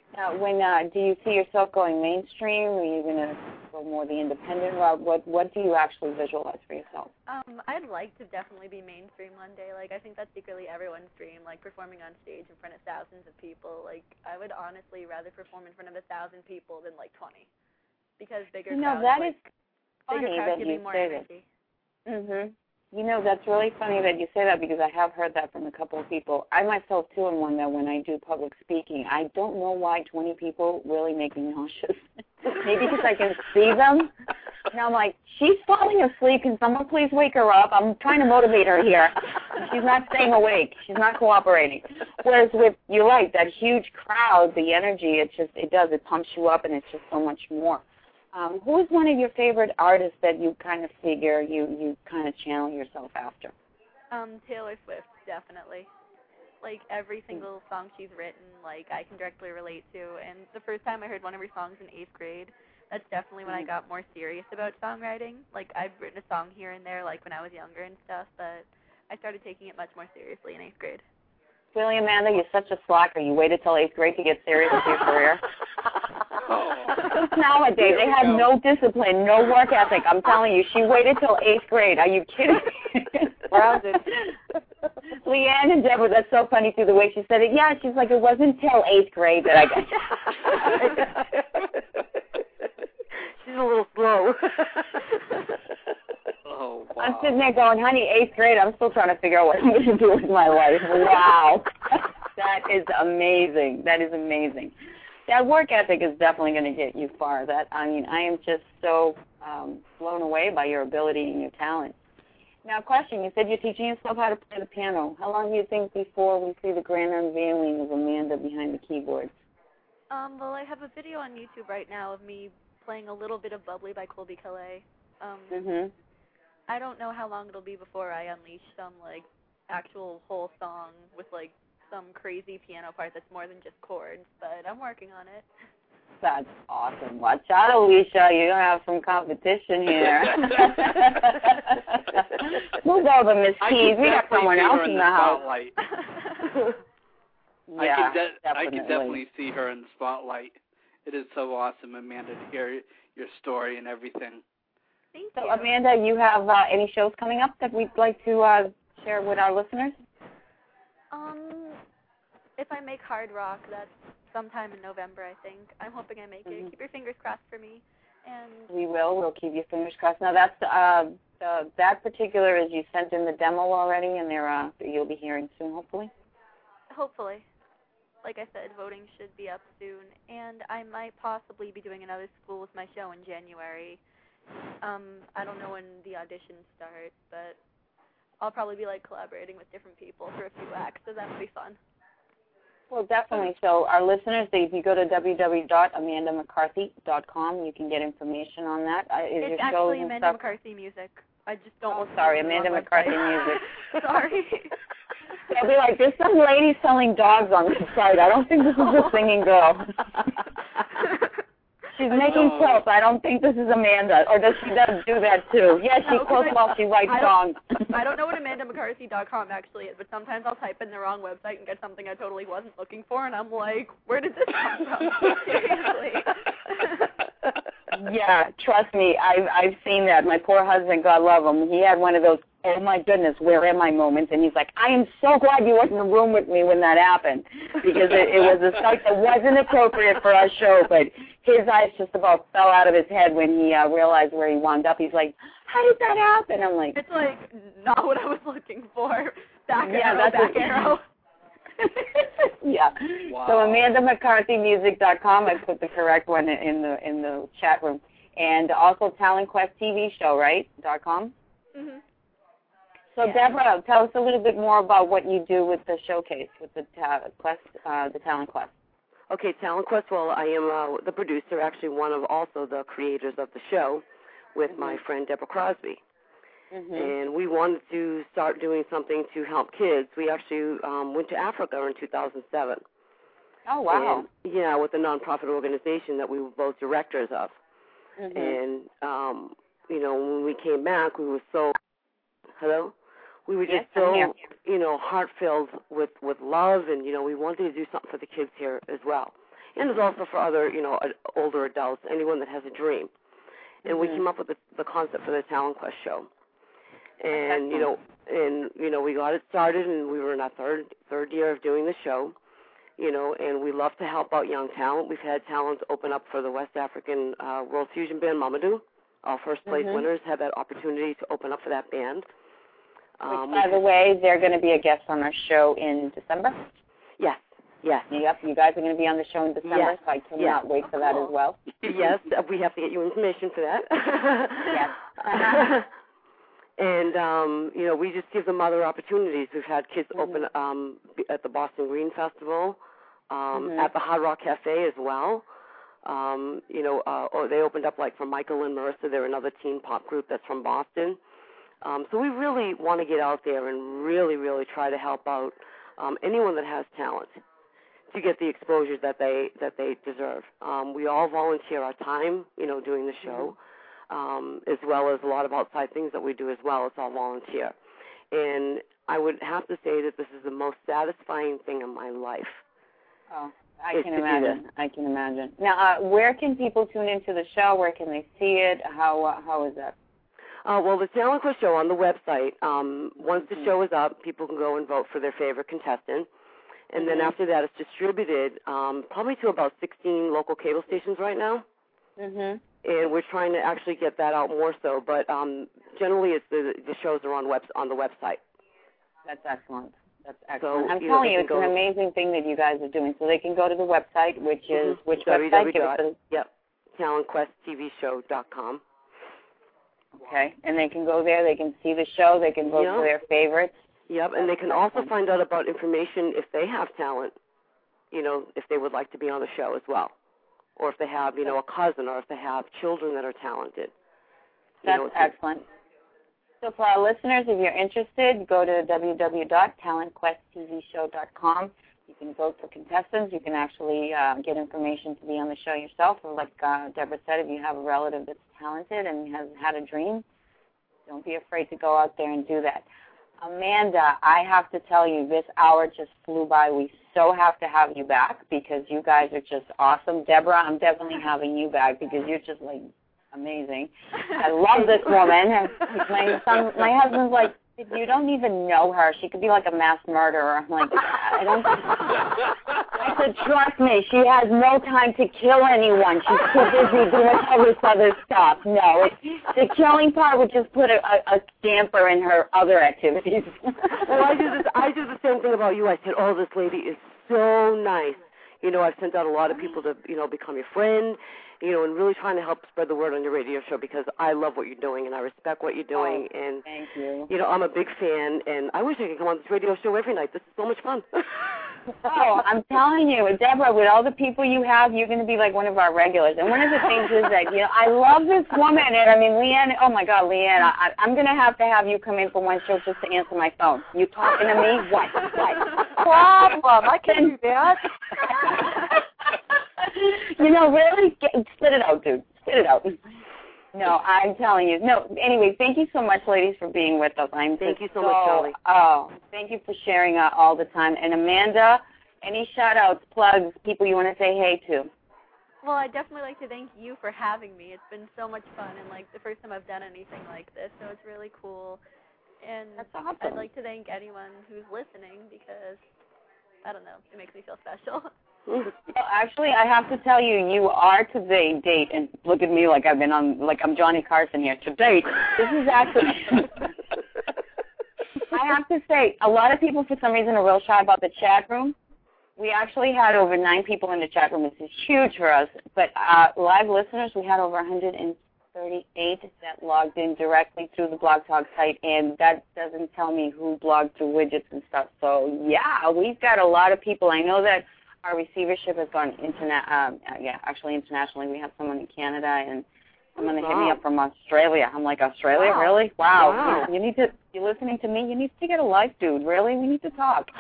Now, when uh, do you see yourself going mainstream? Are you going to go more the independent route? What What do you actually visualize for yourself? Um, I'd like to definitely be mainstream one day. Like, I think that's secretly everyone's dream, like performing on stage in front of thousands of people. Like, I would honestly rather perform in front of a thousand people than like twenty, because bigger you know, crowds, that like, is funny bigger crowds that give you me more say energy. that. Mhm. You know, that's really funny that you say that, because I have heard that from a couple of people. I myself, too, am one that when I do public speaking, I don't know why twenty people really make me nauseous. Maybe because I can see them. And I'm like, she's falling asleep. Can someone please wake her up? I'm trying to motivate her here. She's not staying awake. She's not cooperating. Whereas with, you're right, that huge crowd, the energy, it just, it does. It pumps you up, and it's just so much more. Um, who is one of your favorite artists that you kind of figure you, you kind of channel yourself after? Um, Taylor Swift, definitely. Like, every single song she's written, like, I can directly relate to. And the first time I heard one of her songs in eighth grade, that's definitely when I got more serious about songwriting. Like, I've written a song here and there, like, when I was younger and stuff, but I started taking it much more seriously in eighth grade. Really, Amanda, you're such a slacker. You waited till eighth grade to get serious with your career. Nowadays, they have no discipline, no work ethic. I'm telling you, she waited till eighth grade. Are you kidding? Grounded. Leanne and Deborah, that's so funny too, the way she said it. Yeah, she's like, it wasn't till eighth grade that I got. She's a little slow. Oh, wow. I'm sitting there going, honey, eighth grade, I'm still trying to figure out what I'm going to do with my life. Wow. That is amazing. That is amazing. That work ethic is definitely going to get you far. That I mean, I am just so um, blown away by your ability and your talent. Now, question, you said you're teaching yourself how to play the piano. How long do you think before we see the grand unveiling of Amanda behind the keyboards? Um, well, I have a video on YouTube right now of me playing a little bit of Bubbly by Colby Calais. Um, Mm-hmm. I don't know how long it'll be before I unleash some, like, actual whole song with, like, some crazy piano part that's more than just chords, but I'm working on it. That's awesome. Watch out, Alicia. You're going to have some competition here. Move over, Miss Keys. We got someone else in the, the house. spotlight. Yeah, I can, de- definitely. I can definitely see her in the spotlight. It is so awesome, Amanda, to hear your story and everything. Thank So, you. Amanda, you have uh, any shows coming up that we'd like to uh, share with our listeners? Um, if I make Hard Rock, that's sometime in November, I think. I'm hoping I make Mm-hmm. it. Keep your fingers crossed for me. And We will. We'll keep your fingers crossed. Now, that's uh, the, that particular is you sent in the demo already, and they're, uh, you'll be hearing soon, hopefully? hopefully. Like I said, voting should be up soon. And I might possibly be doing another school with my show in January. Um, I don't know when the auditions start, but I'll probably be, like, collaborating with different people for a few acts, so that would be fun. Well, definitely. So our listeners, if you go to w w w dot amanda mccarthy dot com, you can get information on that. Uh, is It's your actually shows and Amanda stuff? McCarthy Music. I just don't Oh, look sorry, for the Amanda wrong McCarthy website. Music. Sorry. They'll be like, there's some lady selling dogs on this site. I don't think this is a singing girl. She's making quilts. I don't think this is Amanda. Or does she does do that too? Yes, she No, 'cause quilts I- while she writes I songs. don't, I don't know what amanda mccarthy dot com actually is, but sometimes I'll type in the wrong website and get something I totally wasn't looking for, and I'm like, where did this come from? Seriously. Yeah, trust me, I've I've seen that. My poor husband, God love him, he had one of those, oh my goodness, where am I moments, and he's like, I am so glad you weren't in the room with me when that happened, because it, it was a site that wasn't appropriate for our show, but his eyes just about fell out of his head when he uh, realized where he wound up. He's like, how did that happen? I'm like, it's like not what I was looking for. Back yeah, arrow, that's back a, arrow. Yeah. Wow. So amanda mccarthy music dot com. I put the correct one in the in the chat room, and also Talent Quest T V show, right? Dot com. Mhm. So Yeah. Deborah, tell us a little bit more about what you do with the showcase, with the ta- Quest, uh, the Talent Quest. Okay, Talent Quest. Well, I am uh, the producer, actually one of also the creators of the show, with Mm-hmm. my friend Deborah Crosby. Mm-hmm. And we wanted to start doing something to help kids. We actually um, went to Africa in two thousand seven. Oh, wow. And, yeah, with a nonprofit organization that we were both directors of. Mm-hmm. And, um, you know, when we came back, we were so, hello? We were just Yes, I'm so, here. you know, heart-filled with, with love, and, you know, we wanted to do something for the kids here as well. and it's also for other, you know, older adults, anyone that has a dream. And mm-hmm. we came up with the, the concept for the Talent Quest show. And, you know, and, you know, we got it started, and we were in our third third year of doing the show, you know, and we love to help out young talent. We've had talents open up for the West African uh, World Fusion Band, Mamadou. Our first place mm-hmm. winners have that opportunity to open up for that band. Um, Which, by the way, they're going to be a guest on our show in December? Yes, yes. Yep, you guys are going to be on the show in December, yes. so I cannot yes. wait for that as well. Yes, we have to get you information for that. Yes. And, um, you know, we just give them other opportunities. We've had kids mm-hmm. open um, at the Boston Green Festival, um, mm-hmm. at the Hard Rock Cafe as well. Um, you know, uh, or they opened up, like, for Michael and Marissa. They're another teen pop group that's from Boston. Um, so we really want to get out there and really, really try to help out um, anyone that has talent to get the exposure that they that they deserve. Um, we all volunteer our time, you know, doing the show, um, as well as a lot of outside things that we do as well. It's all volunteer. And I would have to say that this is the most satisfying thing in my life. Oh, I can imagine. I can imagine. Now, uh, where can people tune into the show? Where can they see it? How uh, how is that? Uh, well, the Talent Quest show on the website, um, once the show is up, people can go and vote for their favorite contestant. And mm-hmm. then after that, it's distributed um, probably to about sixteen local cable stations right now. Mm-hmm. And we're trying to actually get that out more so. But um, generally, it's the, the shows are on, web, on the website. That's excellent. That's excellent. So, I'm you telling know, you, it's go, an amazing thing that you guys are doing. So they can go to the website, which is, mm-hmm. which w website? w w. Yep, talent quest t v show dot com. Okay, and they can go there, they can see the show, they can vote yep. for their favorites. Yep, and they can also find out about information if they have talent, you know, if they would like to be on the show as well. Or if they have, you know, a cousin, or if they have children that are talented. That's know, excellent. So for our listeners, if you're interested, go to w w w dot talent quest t v show dot com. You can vote for contestants. You can actually uh, get information to be on the show yourself. Or like uh, Deborah said, if you have a relative that's talented and has had a dream, don't be afraid to go out there and do that. Amanda, I have to tell you, this hour just flew by. We so have to have you back because you guys are just awesome. Deborah, I'm definitely having you back because you're just, like, amazing. I love this woman. My son, my husband's like, you don't even know her. She could be like a mass murderer. I'm like, I don't. I said, trust me, she has no time to kill anyone. She's too busy doing all this other stuff. No, it, the killing part would just put a, a, a damper in her other activities. Well, I do this. I do the same thing about you. I said, oh, this lady is so nice. You know, I've sent out a lot of people to, you know, become your friend, you know, and really trying to help spread the word on your radio show because I love what you're doing and I respect what you're doing. Oh, and thank you. You know, I'm a big fan, and I wish I could come on this radio show every night. This is so much fun. Oh, I'm telling you, Deborah, with all the people you have, you're going to be like one of our regulars. And one of the things is that, you know, I love this woman. And, I mean, Leanne, oh, my God, Leanne, I, I'm going to have to have you come in for one show just to answer my phone. You talking to me? What? What? Problem. I can do that. You know, really, get, spit it out, dude. Spit it out. No, I'm telling you. No, anyway, thank you so much, ladies, for being with us. I'm thank you so, so much, Charlie. Oh, thank you for sharing uh, all the time. And Amanda, any shout-outs, plugs, people you want to say hey to? Well, I'd definitely like to thank you for having me. It's been so much fun, and, like, the first time I've done anything like this, so it's really cool. And That's awesome. I'd like to thank anyone who's listening because, I don't know, it makes me feel special. Well, actually, I have to tell you, you are to the date, and look at me like I've been on, like I'm Johnny Carson here. To date, this is actually, I have to say, a lot of people for some reason are real shy about the chat room. We actually had over nine people in the chat room. This is huge for us. But uh, live listeners, we had over one hundred thirty-eight that logged in directly through the Blog Talk site, and that doesn't tell me who blogged through widgets and stuff. So, yeah, we've got a lot of people. I know that our receivership has gone interna- um, uh, yeah, actually internationally. We have someone in Canada and someone that hit me up from Australia. I'm like, Australia, wow. really? Wow. wow. You, you need to. You're listening to me. You need to get a life, dude. Really? We need to talk.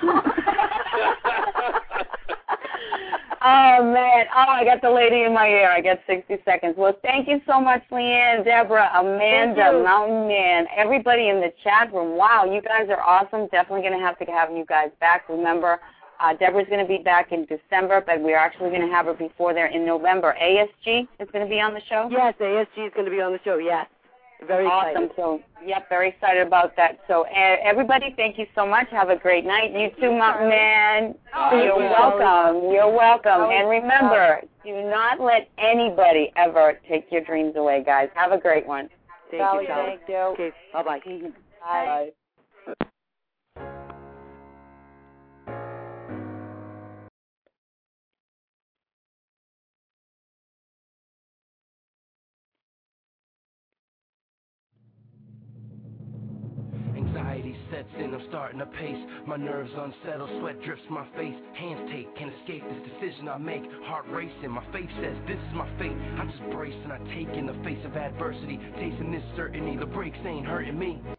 Oh man! Oh, I got the lady in my ear. I got sixty seconds. Well, thank you so much, Leanne, Deborah, Amanda, Mountain Man, everybody in the chat room. Wow, you guys are awesome. Definitely going to have to have you guys back. Remember, Uh, Deborah's going to be back in December, but we're actually going to have her before there in November. A S G is going to be on the show? Yes, A S G is going to be on the show, yes. Very awesome. excited. So, yep, very excited about that. So, uh, everybody, thank you so much. Have a great night. You too, Mountain Man. Oh, You're welcome. You're welcome. And remember, do not let anybody ever take your dreams away, guys. Have a great one. Thank Sally, you, Sally. thank you. Okay, bye-bye. Bye. Anxiety sets in, I'm starting to pace. My nerves unsettled, sweat drips my face. Hands take, can't escape this decision I make. Heart racing, my faith says this is my fate. I just brace and I take in the face of adversity. Tasting this certainty, the brakes ain't hurting me.